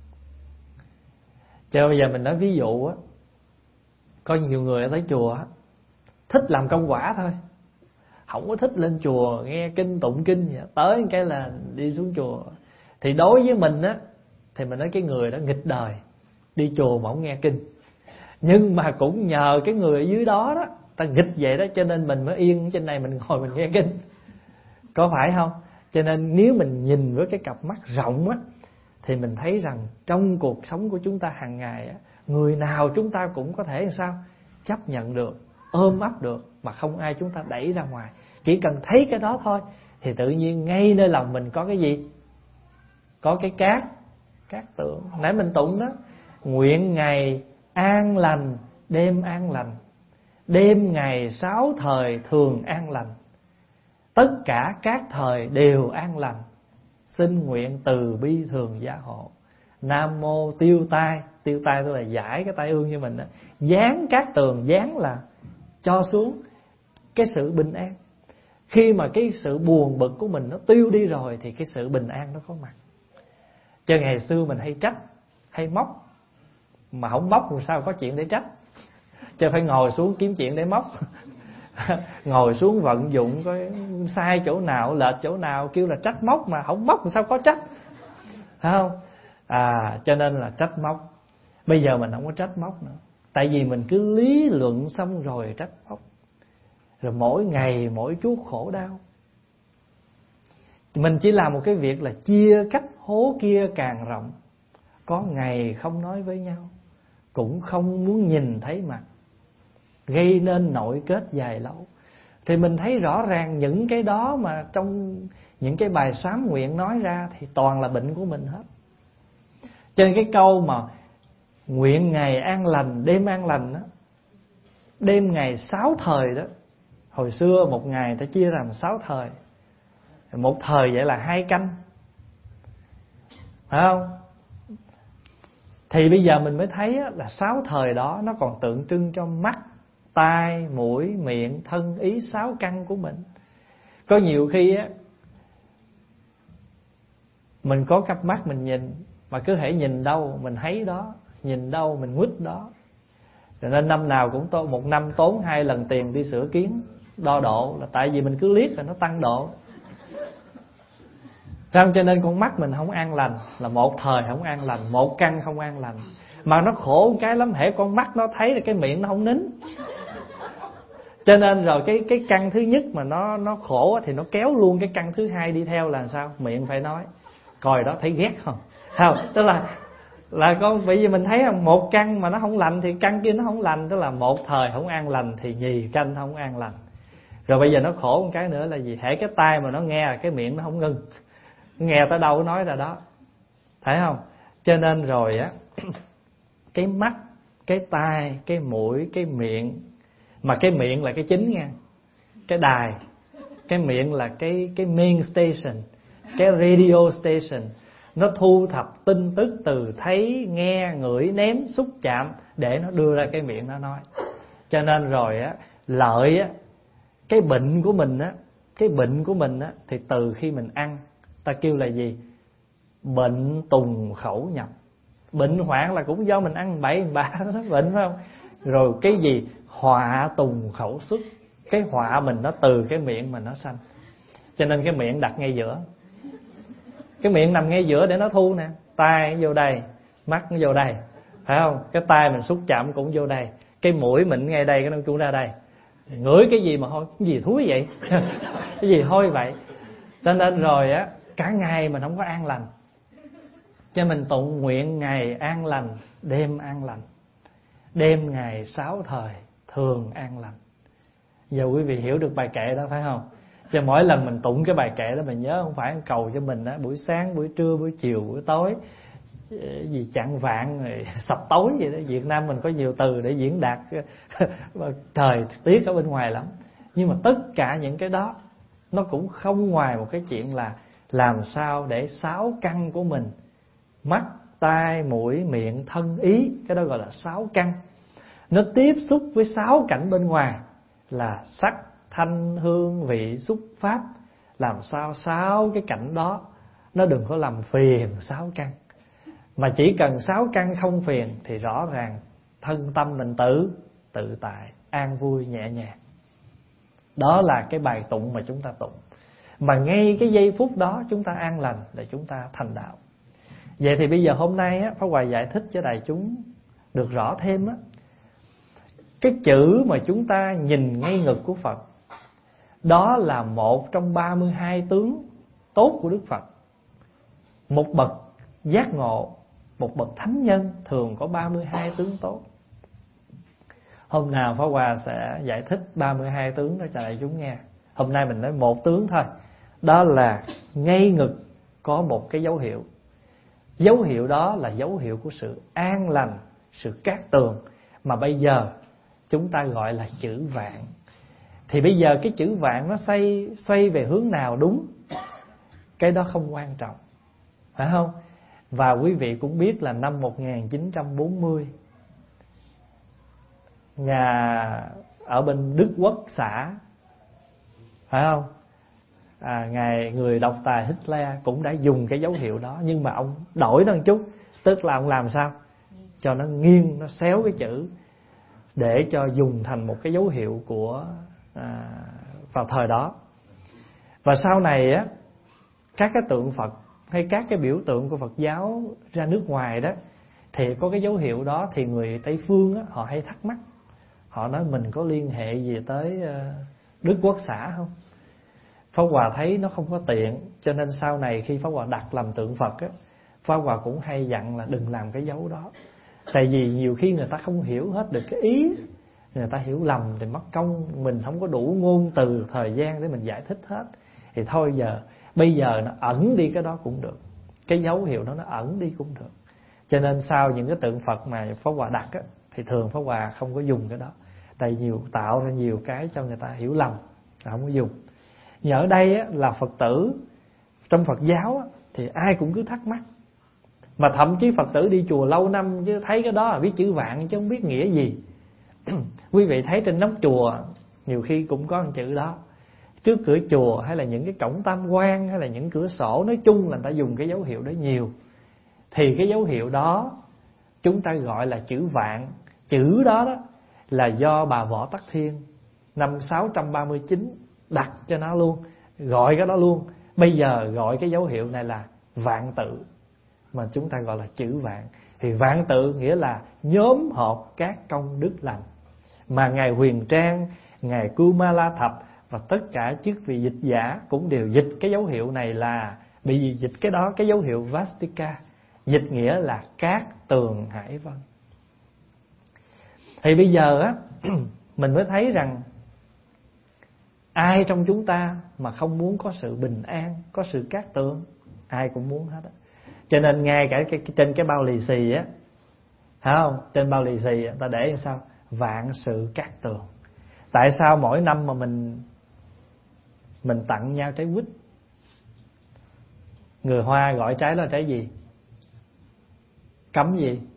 Cho bây giờ mình nói ví dụ á, có nhiều người ở tới chùa á, thích làm công quả thôi, không có thích lên chùa nghe kinh tụng kinh vậy. Tới cái là đi xuống chùa. Thì đối với mình á, thì mình nói cái người đó nghịch đời, đi chùa mà không nghe kinh. Nhưng mà cũng nhờ cái người ở dưới đó đó, ta nghịch vậy đó, cho nên mình mới yên trên này mình ngồi mình nghe kinh. Có phải không? Cho nên nếu mình nhìn với cái cặp mắt rộng á, thì mình thấy rằng trong cuộc sống của chúng ta hàng ngày á, người nào chúng ta cũng có thể làm sao chấp nhận được, ôm ấp được, mà không ai chúng ta đẩy ra ngoài. Chỉ cần thấy cái đó thôi thì tự nhiên ngay nơi lòng mình có cái gì? Có cái cát tượng. Nãy mình tụng đó, nguyện ngày an lành, đêm an lành, đêm ngày 6 thời thường an lành, tất cả các thời đều an lành, xin nguyện từ bi thường gia hộ. Nam mô tiêu tai. Tiêu tai tức là giải cái tai ương như mình đó. Giáng cát tường, giáng là cho xuống cái sự bình an. Khi mà cái sự buồn bực của mình nó tiêu đi rồi thì cái sự bình an nó có mặt. Cho ngày xưa mình hay trách, hay móc, mà không móc làm sao có chuyện để trách. Cho phải ngồi xuống kiếm chuyện để móc. Ngồi xuống vận dụng coi sai chỗ nào, lệch chỗ nào, kêu là trách móc, mà không móc làm sao có trách. Phải không? Cho nên là trách móc. Bây giờ mình không có trách móc nữa, tại vì mình cứ lý luận xong rồi trách móc. Rồi mỗi ngày mỗi chút khổ đau. Mình chỉ làm một cái việc là chia cách hố kia càng rộng. Có ngày không nói với nhau, cũng không muốn nhìn thấy mặt, gây nên nội kết dài lâu. Thì mình thấy rõ ràng những cái đó mà trong những cái bài sám nguyện nói ra thì toàn là bệnh của mình hết. Cho nên cái câu mà nguyện ngày an lành, đêm an lành đó, đêm ngày 6 thời đó. Hồi xưa một ngày ta chia làm 6 thời. Một thời vậy là 2 canh, phải không? Thì bây giờ mình mới thấy là 6 thời đó nó còn tượng trưng cho mắt, tai, mũi, miệng, thân, ý, 6 căn của mình. Có nhiều khi á, mình có cặp mắt mình nhìn, mà cứ hễ nhìn đâu mình thấy đó, nhìn đâu mình quýt đó. Cho nên năm nào cũng một năm tốn 2 lần tiền đi sửa kiến, đo độ, là tại vì mình cứ liếc là nó tăng độ. Cho nên con mắt mình không an lành, là một thời không an lành, một căn không an lành. Mà nó khổ cái lắm, hễ con mắt nó thấy là cái miệng nó không nín. Cho nên rồi cái căn thứ nhất mà nó khổ thì nó kéo luôn cái căn thứ hai đi theo là sao? Miệng phải nói. Coi đó thấy ghét không? Không, tức là con, bởi vì mình thấy là một căn mà nó không lành thì căn kia nó không lành, tức là một thời không an lành thì nhì căn không an lành. Rồi bây giờ nó khổ một cái nữa là gì? Hễ cái tai mà nó nghe là cái miệng nó không ngưng, nghe tới đâu nói ra đó, thấy không? Cho nên rồi á, cái mắt, cái tai, cái mũi, cái miệng, mà cái miệng là cái chính nha, cái đài, cái miệng là cái main station, cái radio station, nó thu thập tin tức từ thấy, nghe, ngửi, nếm, xúc chạm để nó đưa ra cái miệng nó nói. Cho nên rồi á, lợi á, cái bệnh của mình á, thì từ khi mình ăn, ta kêu là gì? Bệnh tùng khẩu nhập. Bệnh hoạn là cũng do mình ăn bậy bạ nó bệnh, phải không? Rồi cái gì? Họa tùng khẩu xuất. Cái họa mình nó từ cái miệng mình nó sanh. Cho nên cái miệng đặt ngay giữa. Cái miệng nằm ngay giữa để nó thu nè. Tai vô đây, mắt nó vô đây, phải không? Cái tai mình xúc chạm cũng vô đây, cái mũi mình ngay đây, cái nó cũng ra đây. Ngửi cái gì mà hôi, cái gì thúi vậy? Cái gì hôi vậy? Cho nên rồi á, cả ngày mình không có an lành. Cho mình tụng nguyện ngày an lành, đêm an lành, đêm ngày 6 thời thường an lành. Giờ quý vị hiểu được bài kệ đó phải không? Cho mỗi lần mình tụng cái bài kệ đó mình nhớ không phải cầu cho mình á, buổi sáng, buổi trưa, buổi chiều, buổi tối, gì chạng vạng rồi sập tối vậy đó. Việt Nam mình có nhiều từ để diễn đạt thời tiết ở bên ngoài lắm. Nhưng mà tất cả những cái đó nó cũng không ngoài một cái chuyện là làm sao để sáu căn của mình, mắt, tai, mũi, miệng, thân, ý, cái đó gọi là sáu căn, nó tiếp xúc với sáu cảnh bên ngoài là sắc, thanh, hương, vị, xúc, pháp. Làm sao sáu cái cảnh đó nó đừng có làm phiền sáu căn. Mà chỉ cần sáu căn không phiền thì rõ ràng thân tâm mình tự tại, an vui, nhẹ nhàng. Đó là cái bài tụng mà chúng ta tụng. Mà ngay cái giây phút đó chúng ta an lành để chúng ta thành đạo. Vậy thì bây giờ hôm nay á, Pháp Hòa giải thích cho đại chúng được rõ thêm á, cái chữ mà chúng ta nhìn ngay ngực của Phật, đó là một trong 32 tướng tốt của Đức Phật. Một bậc giác ngộ, một bậc thánh nhân thường có 32 tướng tốt. Hôm nào Pháp Hòa sẽ giải thích 32 tướng đó cho đại chúng nghe. Hôm nay mình nói một tướng thôi. Đó là ngay ngực có một cái dấu hiệu. Dấu hiệu đó là dấu hiệu của sự an lành, sự cát tường, mà bây giờ chúng ta gọi là chữ vạn. Thì bây giờ cái chữ vạn nó xoay về hướng nào đúng, cái đó không quan trọng, phải không? Và quý vị cũng biết là năm 1940, nhà ở bên Đức Quốc xã, phải không? Người độc tài Hitler cũng đã dùng cái dấu hiệu đó, nhưng mà ông đổi nó một chút, tức là ông làm sao cho nó nghiêng, nó xéo cái chữ để cho dùng thành một cái dấu hiệu của vào thời đó. Và sau này á, các cái tượng Phật hay các cái biểu tượng của Phật giáo ra nước ngoài đó thì có cái dấu hiệu đó, thì người Tây phương á, họ hay thắc mắc, họ nói mình có liên hệ gì tới Đức Quốc xã không? Pháp Hòa thấy nó không có tiện, cho nên sau này khi Pháp Hòa đặt làm tượng Phật á, Pháp Hòa cũng hay dặn là đừng làm cái dấu đó. Tại vì nhiều khi người ta không hiểu hết được cái ý, người ta hiểu lầm thì mất công, mình không có đủ ngôn từ thời gian để mình giải thích hết. Thì thôi bây giờ nó ẩn đi cái đó cũng được, cái dấu hiệu đó nó ẩn đi cũng được. Cho nên sau những cái tượng Phật mà Pháp Hòa đặt á, thì thường Pháp Hòa không có dùng cái đó. Tại tạo ra nhiều cái cho người ta hiểu lầm, là không có dùng. Nhưng ở đây á, là Phật tử trong Phật giáo á, thì ai cũng cứ thắc mắc. Mà thậm chí Phật tử đi chùa lâu năm chứ thấy cái đó là biết chữ vạn chứ không biết nghĩa gì. Quý vị thấy trên nóc chùa nhiều khi cũng có một chữ đó. Trước cửa chùa hay là những cái cổng tam quan hay là những cửa sổ, nói chung là người ta dùng cái dấu hiệu đó nhiều. Thì cái dấu hiệu đó chúng ta gọi là chữ vạn. Chữ đó là do bà Võ Tắc Thiên năm 639 đặt cho nó luôn, gọi cái đó luôn. Bây giờ gọi cái dấu hiệu này là vạn tự, mà chúng ta gọi là chữ vạn. Thì vạn tự nghĩa là nhóm họp các công đức lành, mà Ngài Huyền Trang, Ngài Kumala Thập và tất cả chức vị dịch giả cũng đều dịch cái dấu hiệu này là, bị gì dịch cái đó, cái dấu hiệu Vastika, dịch nghĩa là cát tường hải vân. Thì bây giờ á mình mới thấy rằng ai trong chúng ta mà không muốn có sự bình an, có sự cát tường, ai cũng muốn hết á. Cho nên ngay cả trên cái bao lì xì á, phải không? Trên bao lì xì ta để làm sao? Vạn sự cát tường. Tại sao mỗi năm mà mình tặng nhau trái quýt? Người Hoa gọi trái đó là trái gì? Cam gì?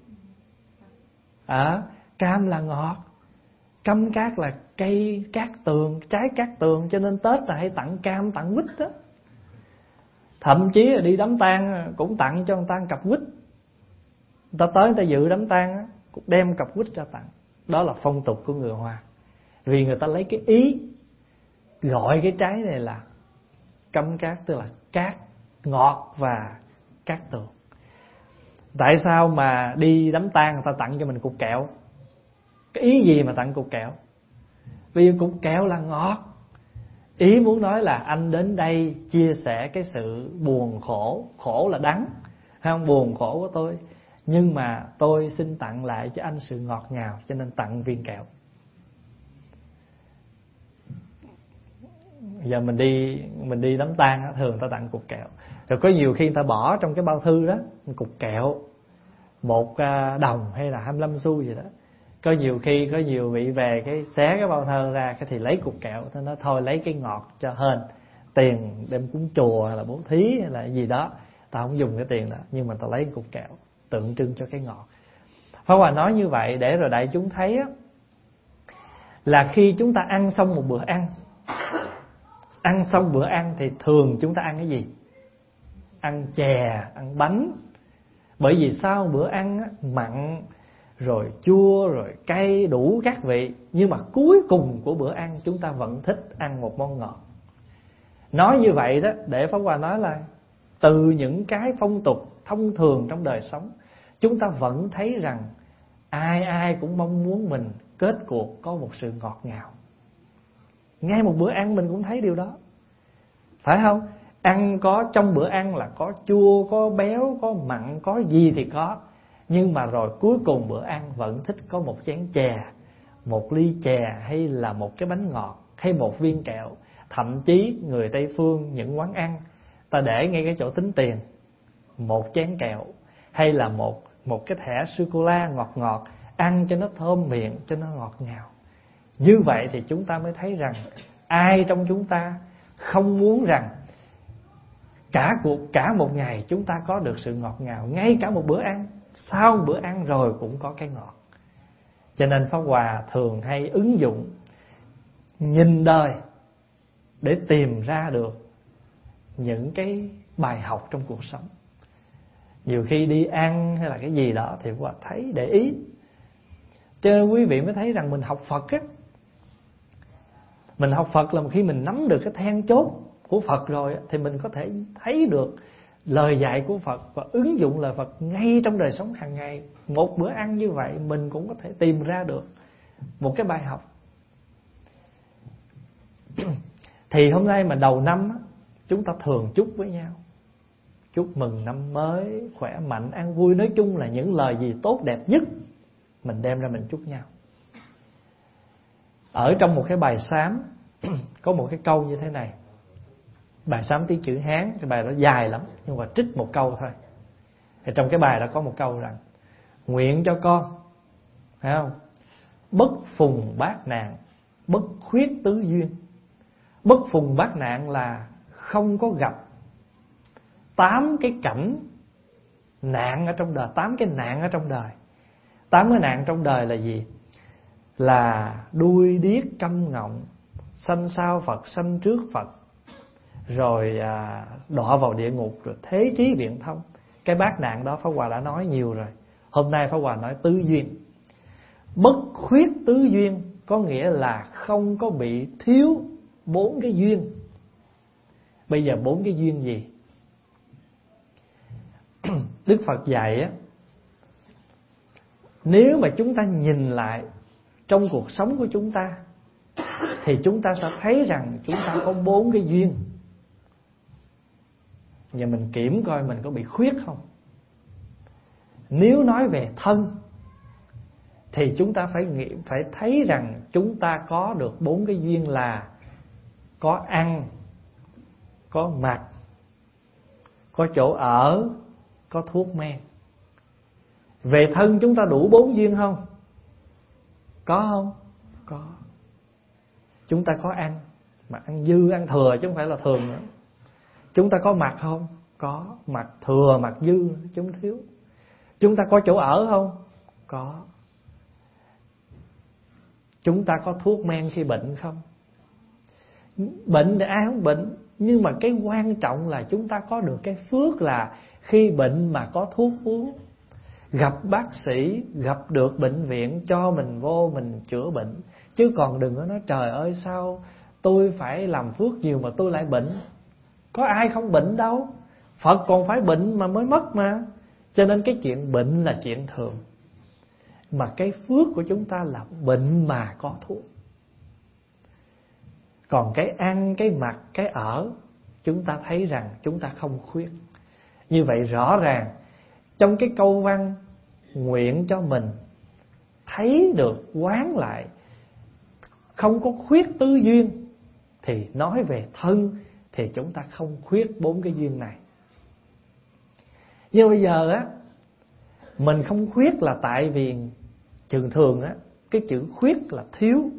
Cam là ngọt, cam cát là cây cát tường, trái cát tường, cho nên Tết là hay tặng cam, tặng quýt đó. Thậm chí là đi đám tang cũng tặng cho người ta cặp quýt. Người ta tới người ta dự đám tang cũng đem cặp quýt ra tặng. Đó là phong tục của người Hoa. Vì người ta lấy cái ý gọi cái trái này là cam cát, tức là cát ngọt và cát tường. Tại sao mà đi đám tang người ta tặng cho mình cục kẹo? Cái ý gì mà tặng cục kẹo? Vì cục kẹo là ngọt. Ý muốn nói là anh đến đây chia sẻ cái sự buồn khổ, khổ là đắng, không, buồn khổ của tôi, nhưng mà tôi xin tặng lại cho anh sự ngọt ngào, cho nên tặng viên kẹo. Giờ mình đi đám tang á, thường ta tặng cục kẹo. Rồi có nhiều khi người ta bỏ trong cái bao thư đó cục kẹo 1 đồng hay là 25 xu gì đó. Có nhiều khi có nhiều vị về cái xé cái bao thơ ra, cái thì lấy cục kẹo, ta nói thôi lấy cái ngọt cho hên, tiền đem cúng chùa hay là bố thí hay là gì đó, ta không dùng cái tiền đó, nhưng mà ta lấy cục kẹo tượng trưng cho cái ngọt. Pháp Hòa nói như vậy để rồi đại chúng thấy á, là khi chúng ta ăn xong một bữa ăn xong bữa ăn thì thường chúng ta ăn cái gì? Ăn chè, ăn bánh. Bởi vì sau bữa ăn á, mặn rồi chua rồi cay đủ các vị, nhưng mà cuối cùng của bữa ăn chúng ta vẫn thích ăn một món ngọt. Nói như vậy đó để Pháp Hòa nói là từ những cái phong tục thông thường trong đời sống, chúng ta vẫn thấy rằng ai cũng mong muốn mình kết cuộc có một sự ngọt ngào. Ngay một bữa ăn mình cũng thấy điều đó, phải không? Ăn có trong bữa ăn là có chua, có béo, có mặn, có gì thì có. Nhưng mà rồi cuối cùng bữa ăn vẫn thích có một chén chè, một ly chè, hay là một cái bánh ngọt, hay một viên kẹo. Thậm chí người Tây Phương những quán ăn ta để ngay cái chỗ tính tiền một chén kẹo, hay là một cái thẻ sô-cô-la ngọt, ăn cho nó thơm miệng, cho nó ngọt ngào. Như vậy thì chúng ta mới thấy rằng ai trong chúng ta không muốn rằng cả một ngày chúng ta có được sự ngọt ngào, ngay cả một bữa ăn, sau bữa ăn rồi cũng có cái ngọt. Cho nên Pháp Hòa thường hay ứng dụng nhìn đời để tìm ra được những cái bài học trong cuộc sống. Nhiều khi đi ăn hay là cái gì đó thì Pháp Hòa thấy để ý. Cho nên quý vị mới thấy rằng mình học Phật á, mình học Phật là một khi mình nắm được cái then chốt của Phật rồi thì mình có thể thấy được lời dạy của Phật và ứng dụng lời Phật ngay trong đời sống hàng ngày. Một bữa ăn như vậy mình cũng có thể tìm ra được một cái bài học. Thì hôm nay mà đầu năm chúng ta thường chúc với nhau, chúc mừng năm mới, khỏe mạnh, an vui. Nói chung là những lời gì tốt đẹp nhất mình đem ra mình chúc nhau. Ở trong một cái bài sám có một cái câu như thế này. Bài sám tí chữ Hán, cái bài đó dài lắm, nhưng mà trích một câu thôi. Thì trong cái bài đó có một câu rằng: nguyện cho con, phải không? Bất phùng bát nạn, bất khuyết tứ duyên. Bất phùng bát nạn là không có gặp 8 cái cảnh nạn ở trong đời, 8 cái nạn ở trong đời. 8 cái nạn trong đời là gì? Là đuôi điếc câm ngọng, sanh sau Phật, sanh trước Phật, rồi đọa vào địa ngục, rồi thế trí biện thông. Cái bát nạn đó Pháp Hòa đã nói nhiều rồi. Hôm nay Pháp Hòa nói tứ duyên. Bất khuyết tứ duyên có nghĩa là không có bị thiếu 4 cái duyên. Bây giờ 4 cái duyên gì? Đức Phật dạy á, nếu mà chúng ta nhìn lại trong cuộc sống của chúng ta thì chúng ta sẽ thấy rằng chúng ta có 4 cái duyên. Giờ mình kiểm coi mình có bị khuyết không. Nếu nói về thân thì chúng ta phải thấy rằng chúng ta có được 4 cái duyên là có ăn, có mặc, có chỗ ở, có thuốc men. Về thân chúng ta đủ 4 duyên không? Có không? Có. Chúng ta có ăn, mà ăn dư, ăn thừa chứ không phải là thường nữa. Chúng ta có mặc không? Có. Mặc thừa, mặc dư, chúng thiếu. Chúng ta có chỗ ở không? Có. Chúng ta có thuốc men khi bệnh không? Bệnh thì ai không bệnh, nhưng mà cái quan trọng là chúng ta có được cái phước là khi bệnh mà có thuốc uống, gặp bác sĩ, gặp được bệnh viện cho mình vô mình chữa bệnh. Chứ còn đừng có nói trời ơi sao tôi phải làm phước nhiều mà tôi lại bệnh. Có ai không bệnh đâu. Phật còn phải bệnh mà mới mất mà. Cho nên cái chuyện bệnh là chuyện thường. Mà cái phước của chúng ta là bệnh mà có thuốc. Còn cái ăn, cái mặc, cái ở, chúng ta thấy rằng chúng ta không khuyết. Như vậy rõ ràng trong cái câu văn nguyện cho mình thấy được, quán lại không có khuyết tứ duyên, Thì nói về thân thì chúng ta không khuyết 4 cái duyên này. Nhưng bây giờ á, mình không khuyết là tại vì thường á, cái chữ khuyết là thiếu.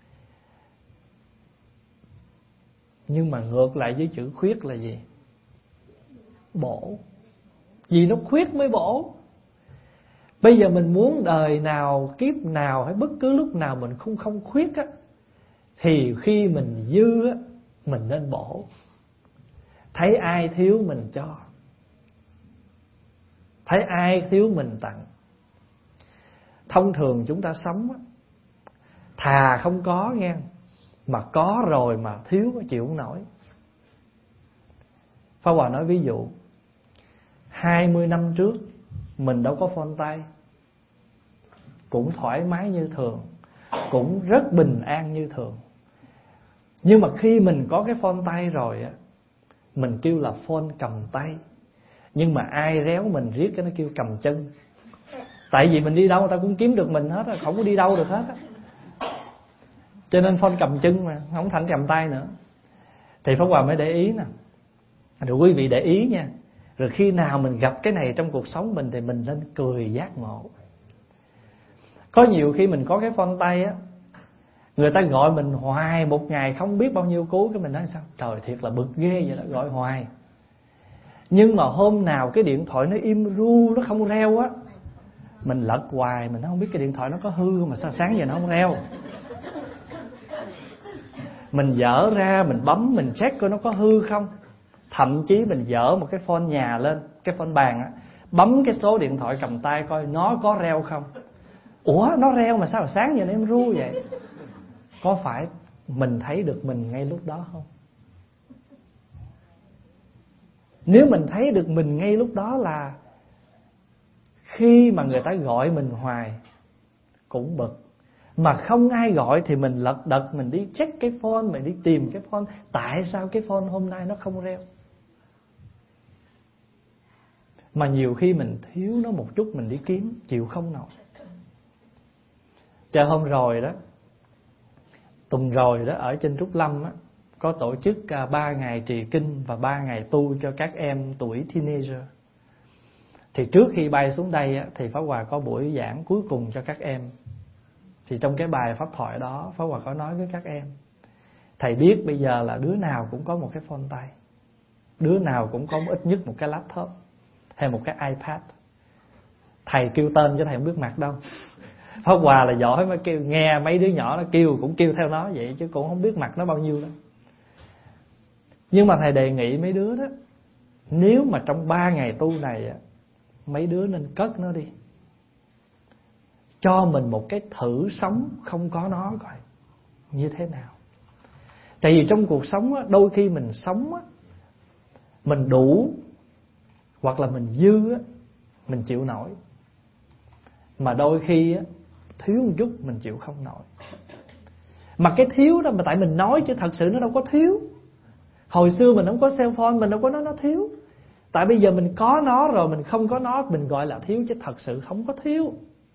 Nhưng mà ngược lại với chữ khuyết là gì? Bổ. Vì nó khuyết mới bổ. Bây giờ mình muốn đời nào, kiếp nào hay bất cứ lúc nào mình không khuyết á, thì khi mình dư á, mình nên bổ. Thấy ai thiếu mình cho, thấy ai thiếu mình tặng. Thông thường chúng ta sống á, thà không có nghe, mà có rồi mà thiếu chịu không nổi. Pháp Hòa nói ví dụ, 20 năm trước mình đâu có phone tay, cũng thoải mái như thường, cũng rất bình an như thường. Nhưng mà khi mình có cái phone tay rồi á, mình kêu là phone cầm tay. Nhưng mà ai réo mình riết cái nó kêu cầm chân. Tại vì mình đi đâu người ta cũng kiếm được mình hết á, không có đi đâu được hết á. Cho nên phone cầm chân mà, không thành cầm tay nữa. Thì Pháp Hòa mới để ý nè. Rồi quý vị để ý nha. Rồi khi nào mình gặp cái này trong cuộc sống mình thì mình nên cười giác ngộ. Có nhiều khi mình có cái phone tay á, người ta gọi mình hoài một ngày không biết bao nhiêu cú, cái mình nói sao? Trời thiệt là bực ghê vậy đó, gọi hoài. Nhưng mà hôm nào cái điện thoại nó im ru, nó không reo á, mình lật hoài, mình không biết cái điện thoại nó có hư mà sao sáng giờ nó không reo. Mình dở ra, mình bấm, mình check coi nó có hư không. Thậm chí mình dở một cái phone nhà lên, cái phone bàn á, bấm cái số điện thoại cầm tay coi nó có reo không. Ủa nó reo mà sao sáng giờ nó em ru vậy? Có phải mình thấy được mình ngay lúc đó không? Nếu mình thấy được mình ngay lúc đó là khi mà người ta gọi mình hoài cũng bực, mà không ai gọi thì mình lật đật, mình đi check cái phone, mình đi tìm cái phone. Tại sao cái phone hôm nay nó không reo? Mà nhiều khi mình thiếu nó một chút mình đi kiếm, chịu không nổi. Chờ hôm rồi đó, tuần rồi đó, ở trên Trúc Lâm á, có tổ chức 3 ngày trì kinh và 3 ngày tu cho các em tuổi teenager. Thì trước khi bay xuống đây á, thì Pháp Hòa có buổi giảng cuối cùng cho các em. Thì trong cái bài pháp thoại đó, Pháp Hòa có nói với các em, thầy biết bây giờ là đứa nào cũng có một cái phone tay, đứa nào cũng có ít nhất một cái laptop hay một cái iPad. Thầy kêu tên cho thầy không biết mặt đâu. Pháp Hòa là giỏi mới kêu, nghe mấy đứa nhỏ nó kêu cũng kêu theo nó vậy, chứ cũng không biết mặt nó bao nhiêu đâu. Nhưng mà thầy đề nghị mấy đứa đó, nếu mà trong 3 ngày tu này mấy đứa nên cất nó đi, cho mình một cái thử sống không có nó coi như thế nào. Tại vì trong cuộc sống đôi khi mình sống mình đủ hoặc là mình dư mình chịu nổi, mà đôi khi thiếu một chút mình chịu không nổi. Mà cái thiếu đó mà tại mình nói chứ thật sự nó đâu có thiếu. Hồi xưa mình không có cell phone, mình đâu có nói nó thiếu. Tại bây giờ mình có nó rồi, mình không có nó mình gọi là thiếu, chứ thật sự không có thiếu.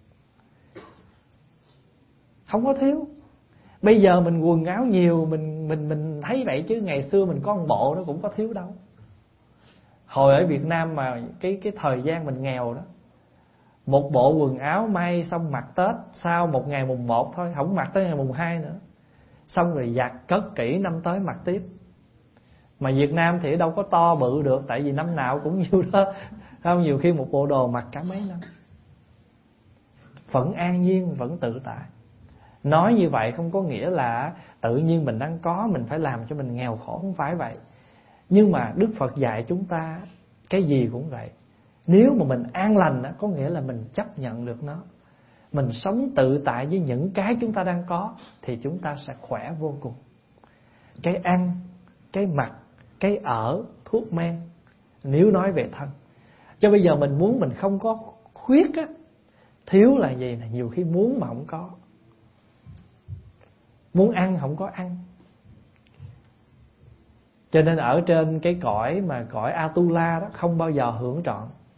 Không có thiếu. Bây giờ mình quần áo nhiều, mình thấy vậy, chứ ngày xưa mình có một bộ nó cũng có thiếu đâu. Hồi ở Việt Nam mà cái thời gian mình nghèo đó, một bộ quần áo may xong mặc Tết, sau một ngày mùng 1 thôi, không mặc tới ngày mùng 2 nữa. Xong rồi giặt cất kỹ, năm tới mặc tiếp. Mà Việt Nam thì đâu có to bự được, tại vì năm nào cũng nhiêu đó. Không, nhiều khi một bộ đồ mặc cả mấy năm. Vẫn an nhiên, vẫn tự tại. Nói như vậy không có nghĩa là tự nhiên mình đang có, mình phải làm cho mình nghèo khổ, không phải vậy. Nhưng mà Đức Phật dạy chúng ta cái gì cũng vậy. Nếu mà mình an lành có nghĩa là mình chấp nhận được nó, mình sống tự tại với những cái chúng ta đang có, thì chúng ta sẽ khỏe vô cùng. Cái ăn, cái mặc, cái ở, thuốc men, nếu nói về thân. Cho bây giờ mình muốn mình không có khuyết thiếu là gì? Là nhiều khi muốn mà không có. Muốn ăn không có ăn. Cho nên ở trên cái cõi mà cõi Atula đó, không bao giờ hưởng trọn.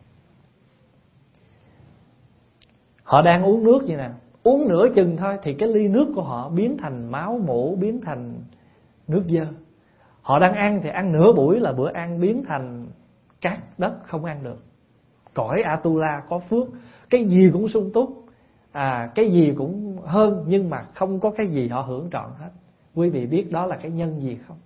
Họ đang uống nước vậy nè, uống nửa chừng thôi thì cái ly nước của họ biến thành máu mủ, biến thành nước dơ. Họ đang ăn thì ăn nửa buổi là bữa ăn biến thành cát đất, không ăn được. Cõi Atula có phước, cái gì cũng sung túc, cái gì cũng hơn, nhưng mà không có cái gì họ hưởng trọn hết. Quý vị biết đó là cái nhân gì không?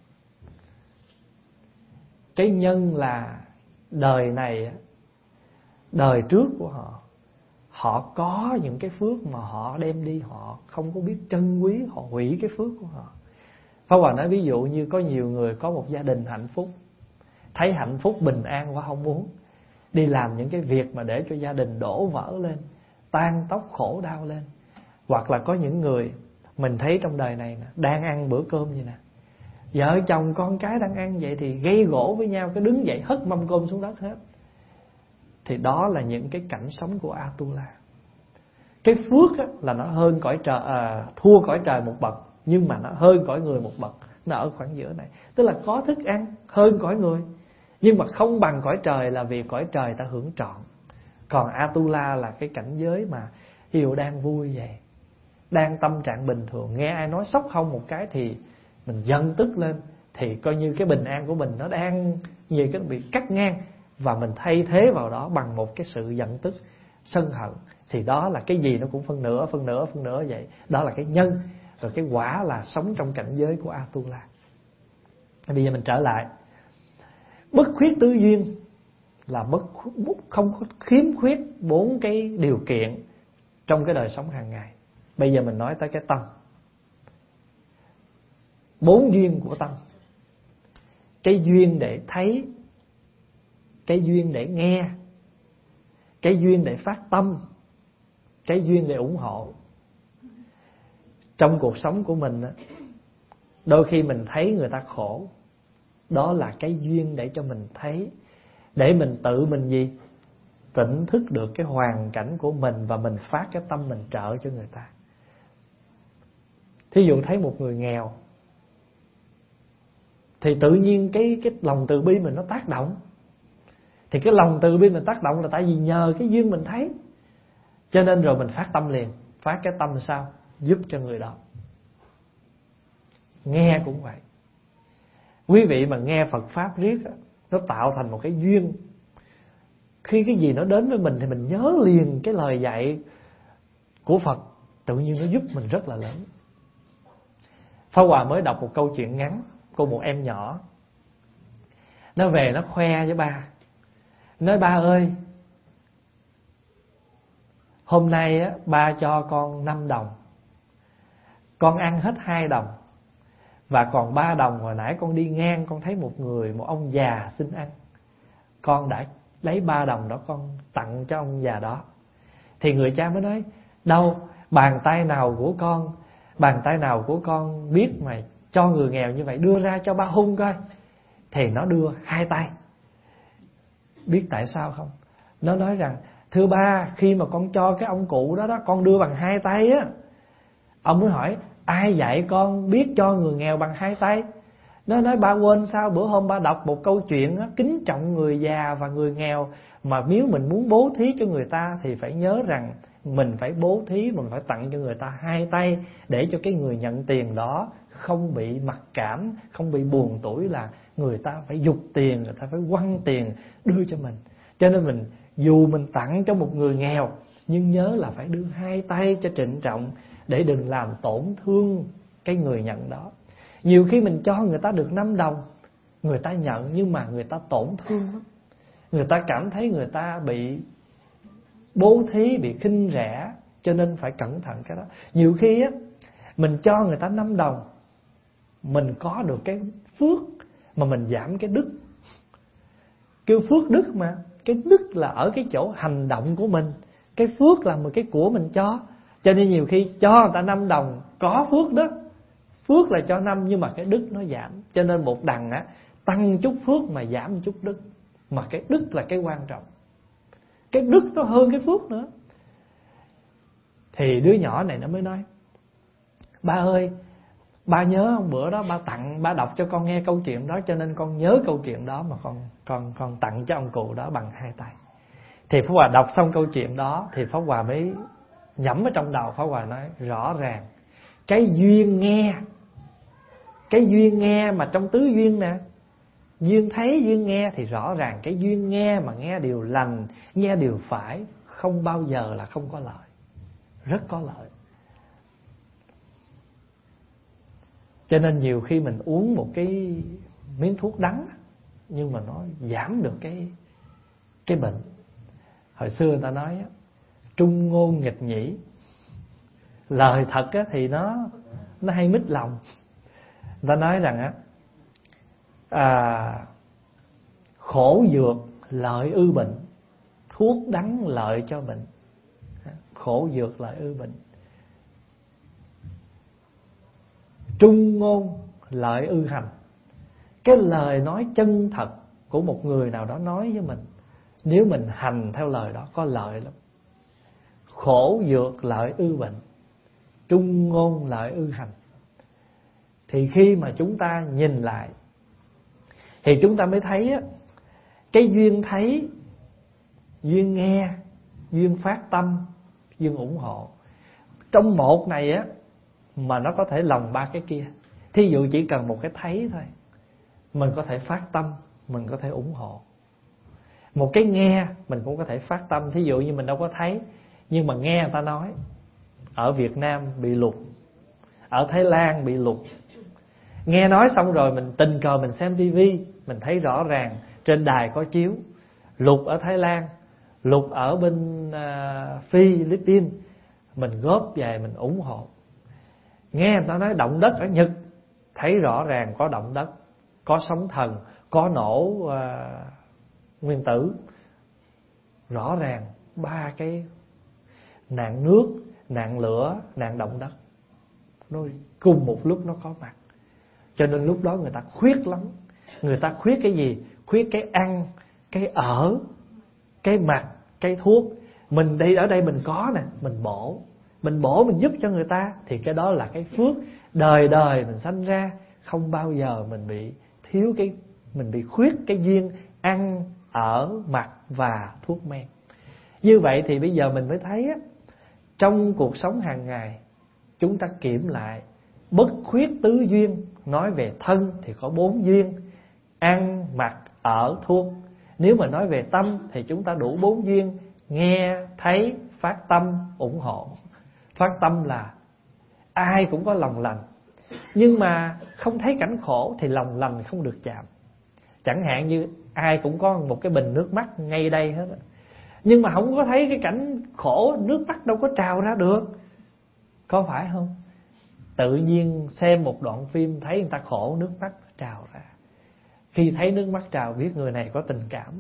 Cái nhân là đời này, đời trước của họ, họ có những cái phước mà họ đem đi, họ không có biết trân quý, họ hủy cái phước của họ. Pháp Hòa nói ví dụ như có nhiều người có một gia đình hạnh phúc, thấy hạnh phúc bình an quá không muốn, đi làm những cái việc mà để cho gia đình đổ vỡ lên, tan tóc khổ đau lên. Hoặc là có những người mình thấy trong đời này nè, đang ăn bữa cơm vậy nè, vợ chồng con cái đang ăn vậy thì gây gổ với nhau, cái đứng dậy hất mâm cơm xuống đất hết. Thì đó là những cái cảnh sống của Atula. Cái phước á, là nó hơn cõi trời, thua cõi trời một bậc, nhưng mà nó hơn cõi người một bậc. Nó ở khoảng giữa này, tức là có thức ăn hơn cõi người, nhưng mà không bằng cõi trời, là vì cõi trời ta hưởng trọn. Còn Atula là cái cảnh giới mà ví dụ đang vui vậy, đang tâm trạng bình thường, nghe ai nói sốc hông một cái thì mình giận tức lên, thì coi như cái bình an của mình nó đang như cái bị cắt ngang, và mình thay thế vào đó bằng một cái sự giận tức, sân hận. Thì đó là cái gì nó cũng phân nửa vậy. Đó là cái nhân. Rồi cái quả là sống trong cảnh giới của Atula. Bây giờ mình trở lại. Bất khuyết tứ duyên là không có khiếm khuyết 4 cái điều kiện trong cái đời sống hàng ngày. Bây giờ mình nói tới cái tâm. 4 duyên của tâm. Cái duyên để thấy, cái duyên để nghe, cái duyên để phát tâm, cái duyên để ủng hộ. Trong cuộc sống của mình, đôi khi mình thấy người ta khổ, đó là cái duyên để cho mình thấy, để mình tự mình gì? Tỉnh thức được cái hoàn cảnh của mình, và mình phát cái tâm mình trợ cho người ta. Thí dụ thấy một người nghèo, thì tự nhiên cái lòng từ bi mình nó tác động. Thì cái lòng từ bi mình tác động là tại vì nhờ cái duyên mình thấy, cho nên rồi mình phát tâm liền. Phát cái tâm sao? Giúp cho người đó. Nghe cũng vậy. Quý vị mà nghe Phật Pháp riết, nó tạo thành một cái duyên. Khi cái gì nó đến với mình thì mình nhớ liền cái lời dạy của Phật, tự nhiên nó giúp mình rất là lớn. Pháp Hòa mới đọc một câu chuyện ngắn của một em nhỏ. Nó về nó khoe với ba, nói ba ơi, hôm nay á, ba cho con 5 đồng, con ăn hết 2 đồng, và còn 3 đồng hồi nãy con đi ngang con thấy một ông già xin ăn, con đã lấy 3 đồng đó con tặng cho ông già đó. Thì người cha mới nói, đâu, bàn tay nào của con biết mà cho người nghèo như vậy, đưa ra cho ba hung coi. Thì nó đưa 2 tay. Biết tại sao không? Nó nói rằng, thưa ba, khi mà con cho cái ông cụ đó con đưa bằng 2 tay á. Ông mới hỏi, ai dạy con biết cho người nghèo bằng 2 tay? Nó nói, ba quên sao, bữa hôm ba đọc một câu chuyện á, kính trọng người già và người nghèo, mà nếu mình muốn bố thí cho người ta thì phải nhớ rằng mình phải bố thí, mình phải tặng cho người ta 2 tay, để cho cái người nhận tiền đó không bị mặc cảm, không bị buồn tủi là người ta phải giục tiền, người ta phải quăng tiền đưa cho mình. Cho nên dù mình tặng cho một người nghèo, nhưng nhớ là phải đưa 2 tay cho trịnh trọng, để đừng làm tổn thương cái người nhận đó. Nhiều khi mình cho người ta được 5 đồng, người ta nhận nhưng mà người ta tổn thương lắm. Người ta cảm thấy người ta bị bố thí, bị khinh rẻ, cho nên phải cẩn thận cái đó. Nhiều khi á, mình cho người ta 5 đồng, mình có được cái phước mà mình giảm cái đức. Kêu phước đức mà, cái đức là ở cái chỗ hành động của mình. Cái phước là một cái của mình cho. Cho nên nhiều khi cho người ta 5 đồng có phước đó, phước là cho 5 nhưng mà cái đức nó giảm. Cho nên một đằng á, tăng chút phước mà giảm chút đức. Mà cái đức là cái quan trọng. Cái đức nó hơn cái phước nữa. Thì đứa nhỏ này nó mới nói, ba ơi, ba nhớ không, bữa đó ba đọc cho con nghe câu chuyện đó, cho nên con nhớ câu chuyện đó mà con tặng cho ông cụ đó bằng 2 tay. Thì Pháp Hòa đọc xong câu chuyện đó thì Pháp Hòa mới nhẩm ở trong đầu. Pháp Hòa nói rõ ràng, cái duyên nghe Cái duyên nghe mà trong tứ duyên nè, duyên thấy, duyên nghe, thì rõ ràng cái duyên nghe mà nghe điều lành, nghe điều phải, không bao giờ là không có lợi, rất có lợi. Cho nên nhiều khi mình uống một cái miếng thuốc đắng, nhưng mà nó giảm được cái bệnh. Hồi xưa người ta nói trung ngôn nghịch nhĩ, lời thật thì nó hay mít lòng. Người ta nói rằng khổ dược lợi ư bệnh, thuốc đắng lợi cho bệnh. Khổ dược lợi ư bệnh, trung ngôn lợi ư hành. Cái lời nói chân thật của một người nào đó nói với mình, nếu mình hành theo lời đó có lợi lắm. Khổ dược lợi ư bệnh, trung ngôn lợi ư hành. Thì khi mà chúng ta nhìn lại thì chúng ta mới thấy cái duyên thấy, duyên nghe, duyên phát tâm, duyên ủng hộ, trong một này mà nó có thể lòng ba cái kia. Thí dụ chỉ cần một cái thấy thôi, mình có thể phát tâm, mình có thể ủng hộ. Một cái nghe mình cũng có thể phát tâm. Thí dụ như mình đâu có thấy, nhưng mà nghe người ta nói ở Việt Nam bị lụt, ở Thái Lan bị lụt. Nghe nói xong rồi mình tình cờ mình xem tivi, mình thấy rõ ràng trên đài có chiếu lụt ở Thái Lan, lụt ở bên Philippines, mình góp về mình ủng hộ. Nghe người ta nói động đất ở Nhật, thấy rõ ràng có động đất, có sóng thần, có nổ nguyên tử. Rõ ràng ba cái nạn nước, nạn lửa, nạn động đất nó cùng một lúc nó có mặt. Cho nên lúc đó người ta khuyết lắm. Người ta khuyết cái gì? Khuyết cái ăn, cái ở, cái mặc, cái thuốc. Mình đây ở đây mình có nè, mình bổ, mình giúp cho người ta. Thì cái đó là cái phước đời đời mình sanh ra. Không bao giờ mình bị thiếu mình bị khuyết cái duyên ăn, ở, mặc và thuốc men. Như vậy thì bây giờ mình mới thấy trong cuộc sống hàng ngày chúng ta kiểm lại, bất khuyết tứ duyên. Nói về thân thì có 4 duyên: ăn, mặc, ở, thuốc. Nếu mà nói về tâm thì chúng ta đủ 4 duyên: nghe, thấy, phát tâm, ủng hộ. Phát tâm là ai cũng có lòng lành, nhưng mà không thấy cảnh khổ thì lòng lành không được chạm. Chẳng hạn như ai cũng có một cái bình nước mắt ngay đây hết, nhưng mà không có thấy cái cảnh khổ, nước mắt đâu có trào ra được, có phải không? Tự nhiên xem một đoạn phim thấy người ta khổ, nước mắt trào ra. Khi thấy nước mắt trào biết người này có tình cảm.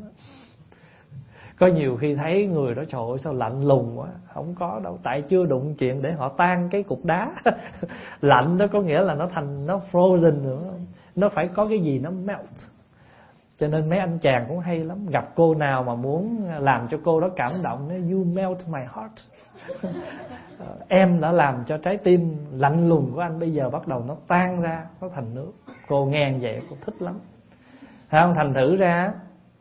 Có nhiều khi thấy người đó trời ơi sao lạnh lùng quá, không có đâu, tại chưa đụng chuyện để họ tan cái cục đá. Lạnh đó có nghĩa là nó frozen nữa, nó phải có cái gì nó melt. Cho nên mấy anh chàng cũng hay lắm, gặp cô nào mà muốn làm cho cô đó cảm động, nói you melt my heart. Em đã làm cho trái tim lạnh lùng của anh bây giờ bắt đầu nó tan ra, nó thành nước. Cô nghe vậy cô thích lắm. Thấy không? Thành thử ra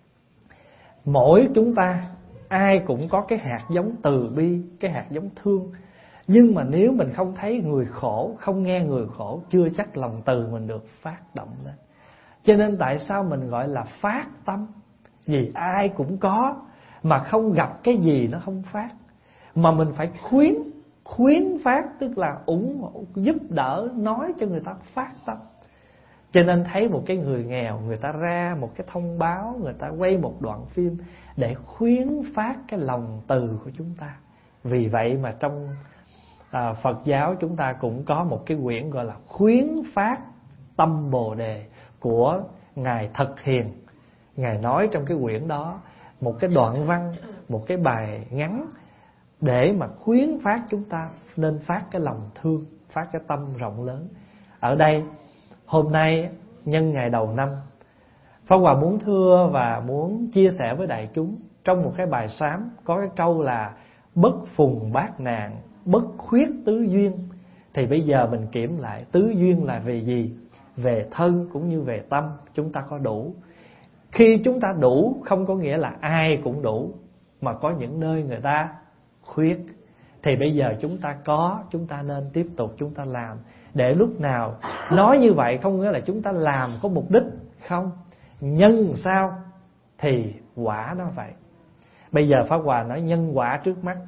mỗi chúng ta ai cũng có cái hạt giống từ bi, cái hạt giống thương. Nhưng mà nếu mình không thấy người khổ, không nghe người khổ, chưa chắc lòng từ mình được phát động lên. Cho nên tại sao mình gọi là phát tâm? Vì ai cũng có, mà không gặp cái gì nó không phát. Mà mình phải khuyến phát, tức là ủng hộ, giúp đỡ, nói cho người ta phát tâm. Cho nên thấy một cái người nghèo, người ta ra một cái thông báo, người ta quay một đoạn phim để khuyến phát cái lòng từ của chúng ta. Vì vậy mà trong Phật giáo chúng ta cũng có một cái quyển gọi là khuyến phát tâm Bồ Đề của Ngài Thật Hiền. Ngài nói trong cái quyển đó một cái đoạn văn, một cái bài ngắn để mà khuyến phát chúng ta nên phát cái lòng thương, phát cái tâm rộng lớn. Ở đây hôm nay nhân ngày đầu năm, Pháp Hòa muốn thưa và muốn chia sẻ với đại chúng trong một cái bài sám có cái câu là bất phùng bát nạn, bất khuyết tứ duyên. Thì bây giờ mình kiểm lại tứ duyên là về gì? Về thân cũng như về tâm chúng ta có đủ. Khi chúng ta đủ không có nghĩa là ai cũng đủ, mà có những nơi người ta khuyết. Thì bây giờ chúng ta có, chúng ta nên tiếp tục chúng ta làm. Để lúc nào nói như vậy không nghĩa là chúng ta làm có mục đích. Không, nhân sao thì quả nó vậy. Bây giờ Pháp Hòa nói nhân quả trước mắt.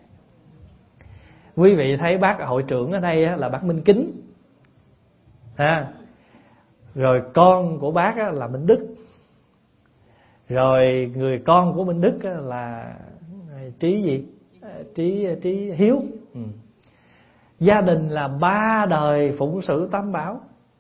Quý vị thấy bác hội trưởng ở đây là bác Minh Kính, rồi con của bác là Minh Đức, rồi người con của Minh Đức là Trí gì? Trí Hiếu. Gia đình là 3 đời phụng sự Tam Bảo.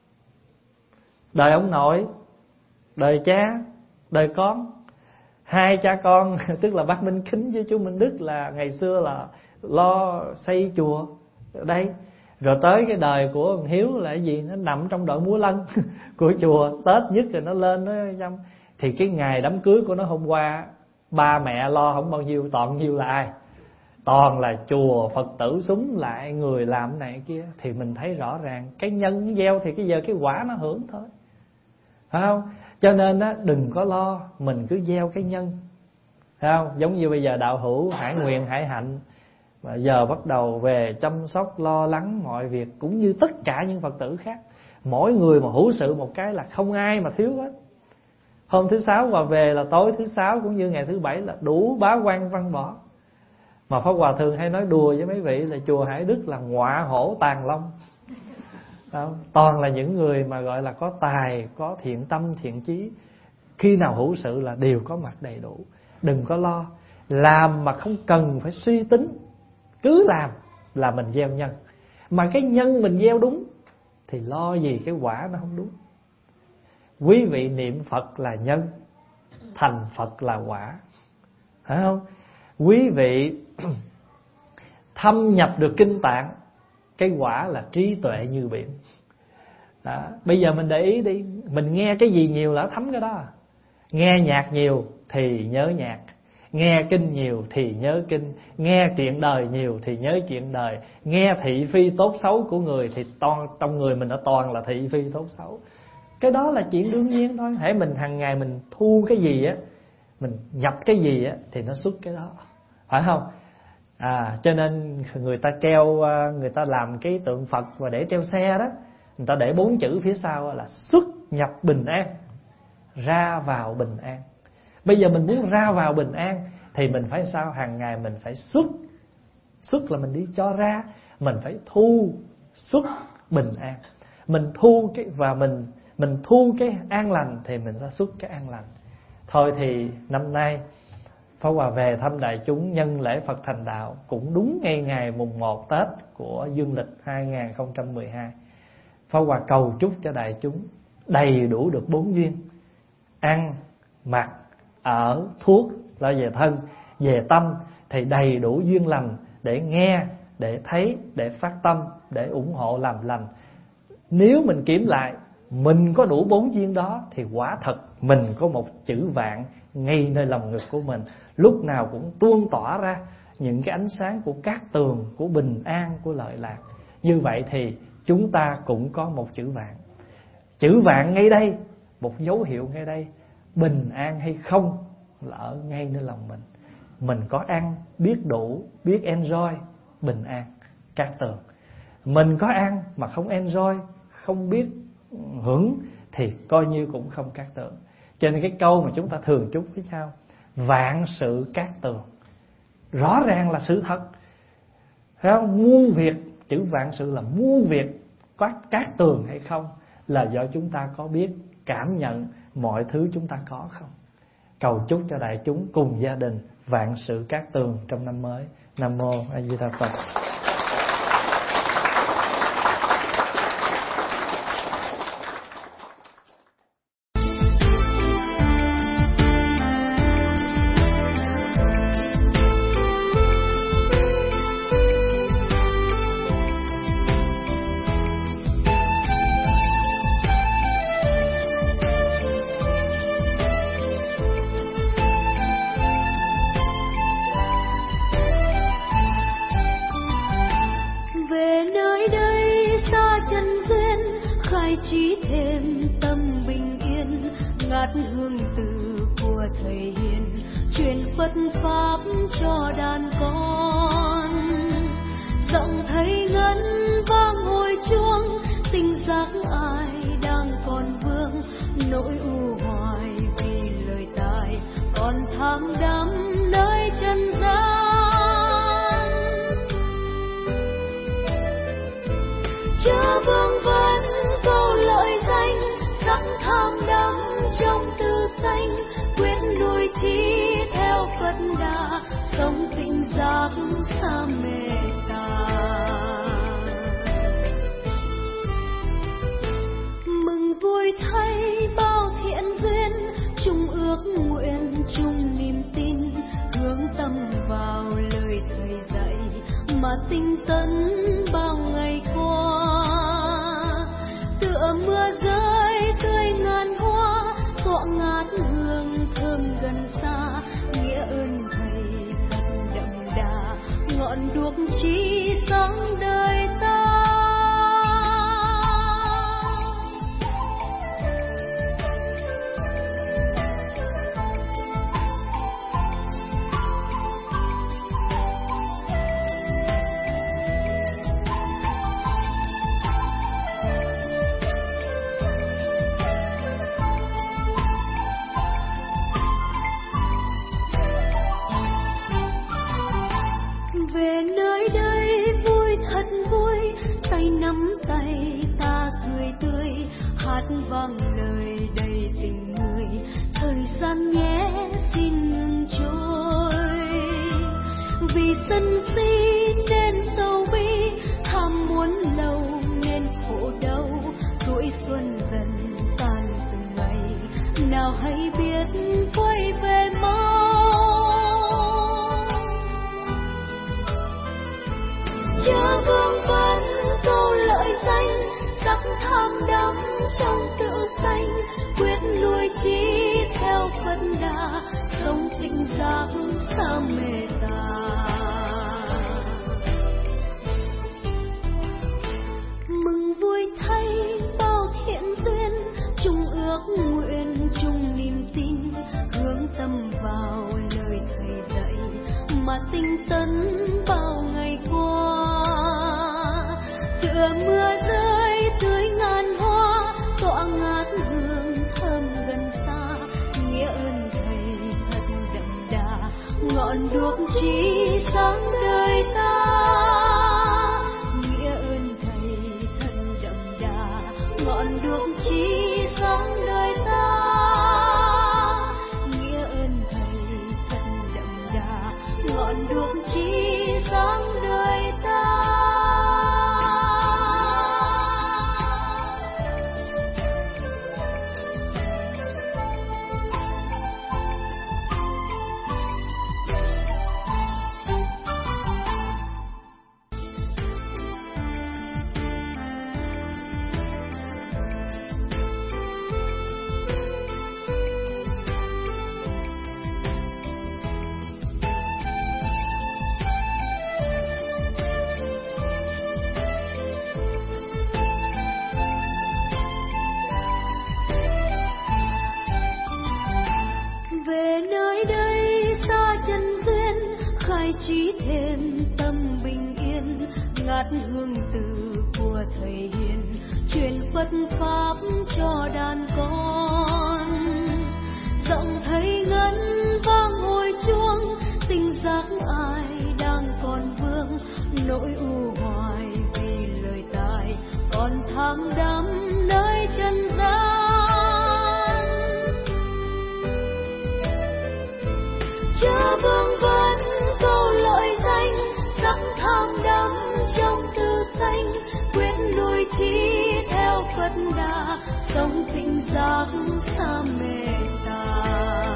Đời ông nội, đời cha, đời con. 2 cha con tức là bác Minh Kính với chú Minh Đức là ngày xưa là lo xây chùa ở đây. Rồi tới cái đời của ông Hiếu là cái gì? Nó nằm trong đội múa lân của chùa. Tết nhất rồi nó lên nó trong. Thì cái ngày đám cưới của nó hôm qua, ba mẹ lo không bao nhiêu, toàn nhiêu là ai? Toàn là chùa, Phật tử súng lại, người làm này kia. Thì mình thấy rõ ràng cái nhân gieo thì cái giờ cái quả nó hưởng thôi, phải không? Cho nên á, đừng có lo, mình cứ gieo cái nhân, phải không? Giống như bây giờ đạo hữu Hải Nguyện, Hải Hạnh mà giờ bắt đầu về chăm sóc lo lắng mọi việc, cũng như tất cả những Phật tử khác. Mỗi người mà hữu sự một cái là không ai mà thiếu hết. Hôm thứ Sáu Hòa về là tối thứ Sáu cũng như ngày thứ Bảy là đủ bá quan văn võ. Mà Pháp Hòa thường hay nói đùa với mấy vị là chùa Hải Đức là ngọa hổ tàng long. Toàn là những người mà gọi là có tài, có thiện tâm, thiện chí. Khi nào hữu sự là đều có mặt đầy đủ. Đừng có lo, làm mà không cần phải suy tính, cứ làm là mình gieo nhân. Mà cái nhân mình gieo đúng thì lo gì cái quả nó không đúng. Quý vị niệm Phật là nhân, thành Phật là quả, phải không? Quý vị thâm nhập được kinh tạng, cái quả là trí tuệ như biển. Đó. Bây giờ mình để ý đi, mình nghe cái gì nhiều là thấm cái đó. Nghe nhạc nhiều thì nhớ nhạc, nghe kinh nhiều thì nhớ kinh, nghe chuyện đời nhiều thì nhớ chuyện đời, nghe thị phi tốt xấu của người thì trong người mình đã toàn là thị phi tốt xấu. Cái đó là chuyện đương nhiên thôi. Hễ mình hàng ngày mình thu cái gì á, mình nhập cái gì á thì nó xuất cái đó, phải không? Cho nên người ta treo, người ta làm cái tượng Phật và để treo xe đó, người ta để 4 chữ phía sau là xuất nhập bình an, ra vào bình an. Bây giờ mình muốn ra vào bình an thì mình phải sao? Hàng ngày mình phải xuất là mình đi cho ra, mình phải thu xuất bình an. Mình thu cái và mình thu cái an lành thì mình sẽ xuất cái an lành. Thôi thì năm nay Pháp Hòa về thăm đại chúng nhân lễ Phật thành đạo cũng đúng ngay ngày mùng 1 Tết của dương lịch 2012. Pháp Hòa cầu chúc cho đại chúng đầy đủ được 4 duyên: ăn, mặc, ở, thuốc, lo về thân, về tâm thì đầy đủ duyên lành để nghe, để thấy, để phát tâm, để ủng hộ làm lành. Nếu mình kiểm lại mình có đủ 4 duyên đó thì quả thật mình có một chữ vạn ngay nơi lòng ngực của mình, lúc nào cũng tuôn tỏa ra những cái ánh sáng của cát tường, của bình an, của lợi lạc. Như vậy thì chúng ta cũng có một chữ vạn. Chữ vạn ngay đây, một dấu hiệu ngay đây. Bình an hay không là ở ngay nơi lòng mình. Mình có ăn, biết đủ, biết enjoy, bình an, cát tường. Mình có ăn mà không enjoy, không biết hưởng thì coi như cũng không cát tường. Cho nên cái câu mà chúng ta thường chúc với nhau, vạn sự cát tường, rõ ràng là sự thật, phải không? Muôn việc, chữ vạn sự là muôn việc, có cát tường hay không là do chúng ta có biết cảm nhận mọi thứ chúng ta có không. Cầu chúc cho đại chúng cùng gia đình vạn sự cát tường trong năm mới. Nam mô A Di Đà Phật. Phật pháp cho đàn con. giọng thấy ngân vang hồi chuông, tình giác ai đang còn vương, nỗi u hoài vì lời tai còn tham đắm nơi chân gian. Chớ vương vấn câu lợi danh, sắc tham đắm trong tư xanh, quyết nuôi trí theo Phật Đà, sống tịnh giác xa mê tà. Mừng vui thay bao thiện duyên, chung ước nguyện chung niềm tin, hướng tâm vào lời thầy dạy mà tinh tấn bao ngày qua. Tựa mưa rơi tươi ngàn hoa, tọa ngát hương thơm gần xa, nghĩa ơn thầy thật đậm đà, ngọn đuốc chí sáng đời ta. Về nơi đây vui thật vui, tay nắm tay ta cười tươi, hát vang lời đầy tình người, thời gian nhé xin ngừng trôi. Vì sân si nên sầu bi, tham muốn lâu nên khổ đau, tuổi xuân dần tan từng ngày, nào hay biết quay về mau. Chớ vương vấn câu lợi danh, sắc tham đắm trong tự xanh, quyết nuôi trí theo Phật Đà, sống tịnh giác xa mê tà. Mừng vui thay bao thiện duyên, chung ước nguyện chung niềm tin, hướng tâm vào lời thầy dạy mà tinh tấn bao ngày qua. Tựa mưa rơi tưới ngàn hoa, tọa ngát hương thơm gần xa, nghĩa ơn thầy thật đậm đà, ngọn đuốc chí sáng đời ta. Nghĩa ơn thầy thật đậm đà, ngọn đuốc chí sáng đời ta. Nghĩa ơn thầy thật đậm đà, ngọn đuốc chí sáng đời ta. Về nơi đây xa chân duyên, khai trí thêm tâm bình yên, ngát hương từ của thầy hiền, truyền Phật pháp cho đàn con. Giọng thấy ngân vang hồi chuông, tình giác ai đang còn vương, nỗi u hoài vì lời tai còn tham đắm nơi chân gian. Chớ vương vấn câu lợi danh, sắc tham đắm trong tư xanh, quyết nuôi trí theo Phật Đà, sống tịnh giác xa mê tà.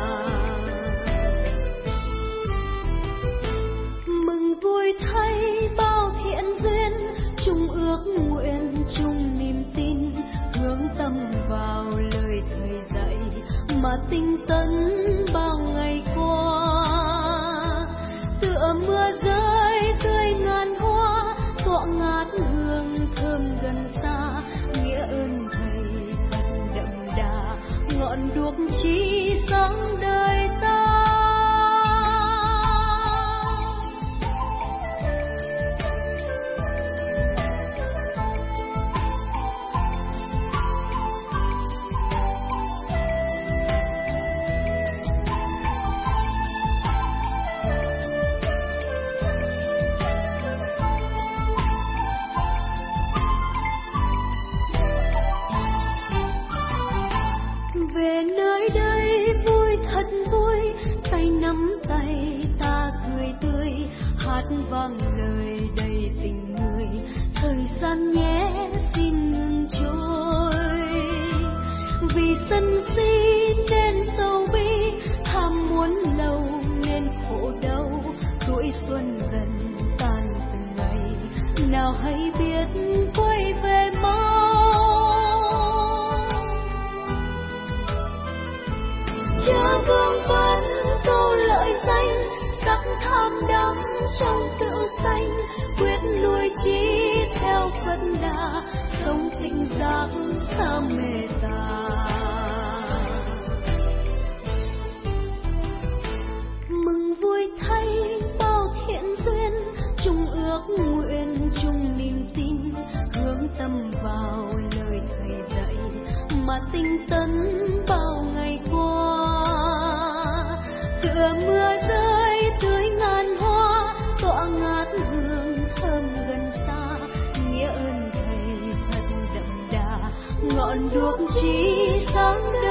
Mừng vui thay bao thiện duyên, chung ước nguyện chung niềm tin, hướng tâm vào lời thầy dạy mà tinh tấn bao ngày qua. Tựa mưa rơi tươi ngàn hoa, tọa ngát hương thơm gần xa, nghĩa ơn thầy thật đậm đà, ngọn đuốc chí sáng đời ta. Cha vương vấn câu lợi danh, sắc tham đắm trong tự sanh, quyết nuôi trí theo Phật Đà, sống tỉnh giác xa mê tà. Mừng vui thay bao thiện duyên, chung ước nguyện chung niềm tin, hướng tâm vào lời thầy dạy mà tinh tấn bao ngày qua. Tựa mưa rơi tưới ngàn hoa, tỏa ngát hương thơm gần xa, nghĩa ơn thầy thật đậm đà, ngọn đuốc trí sáng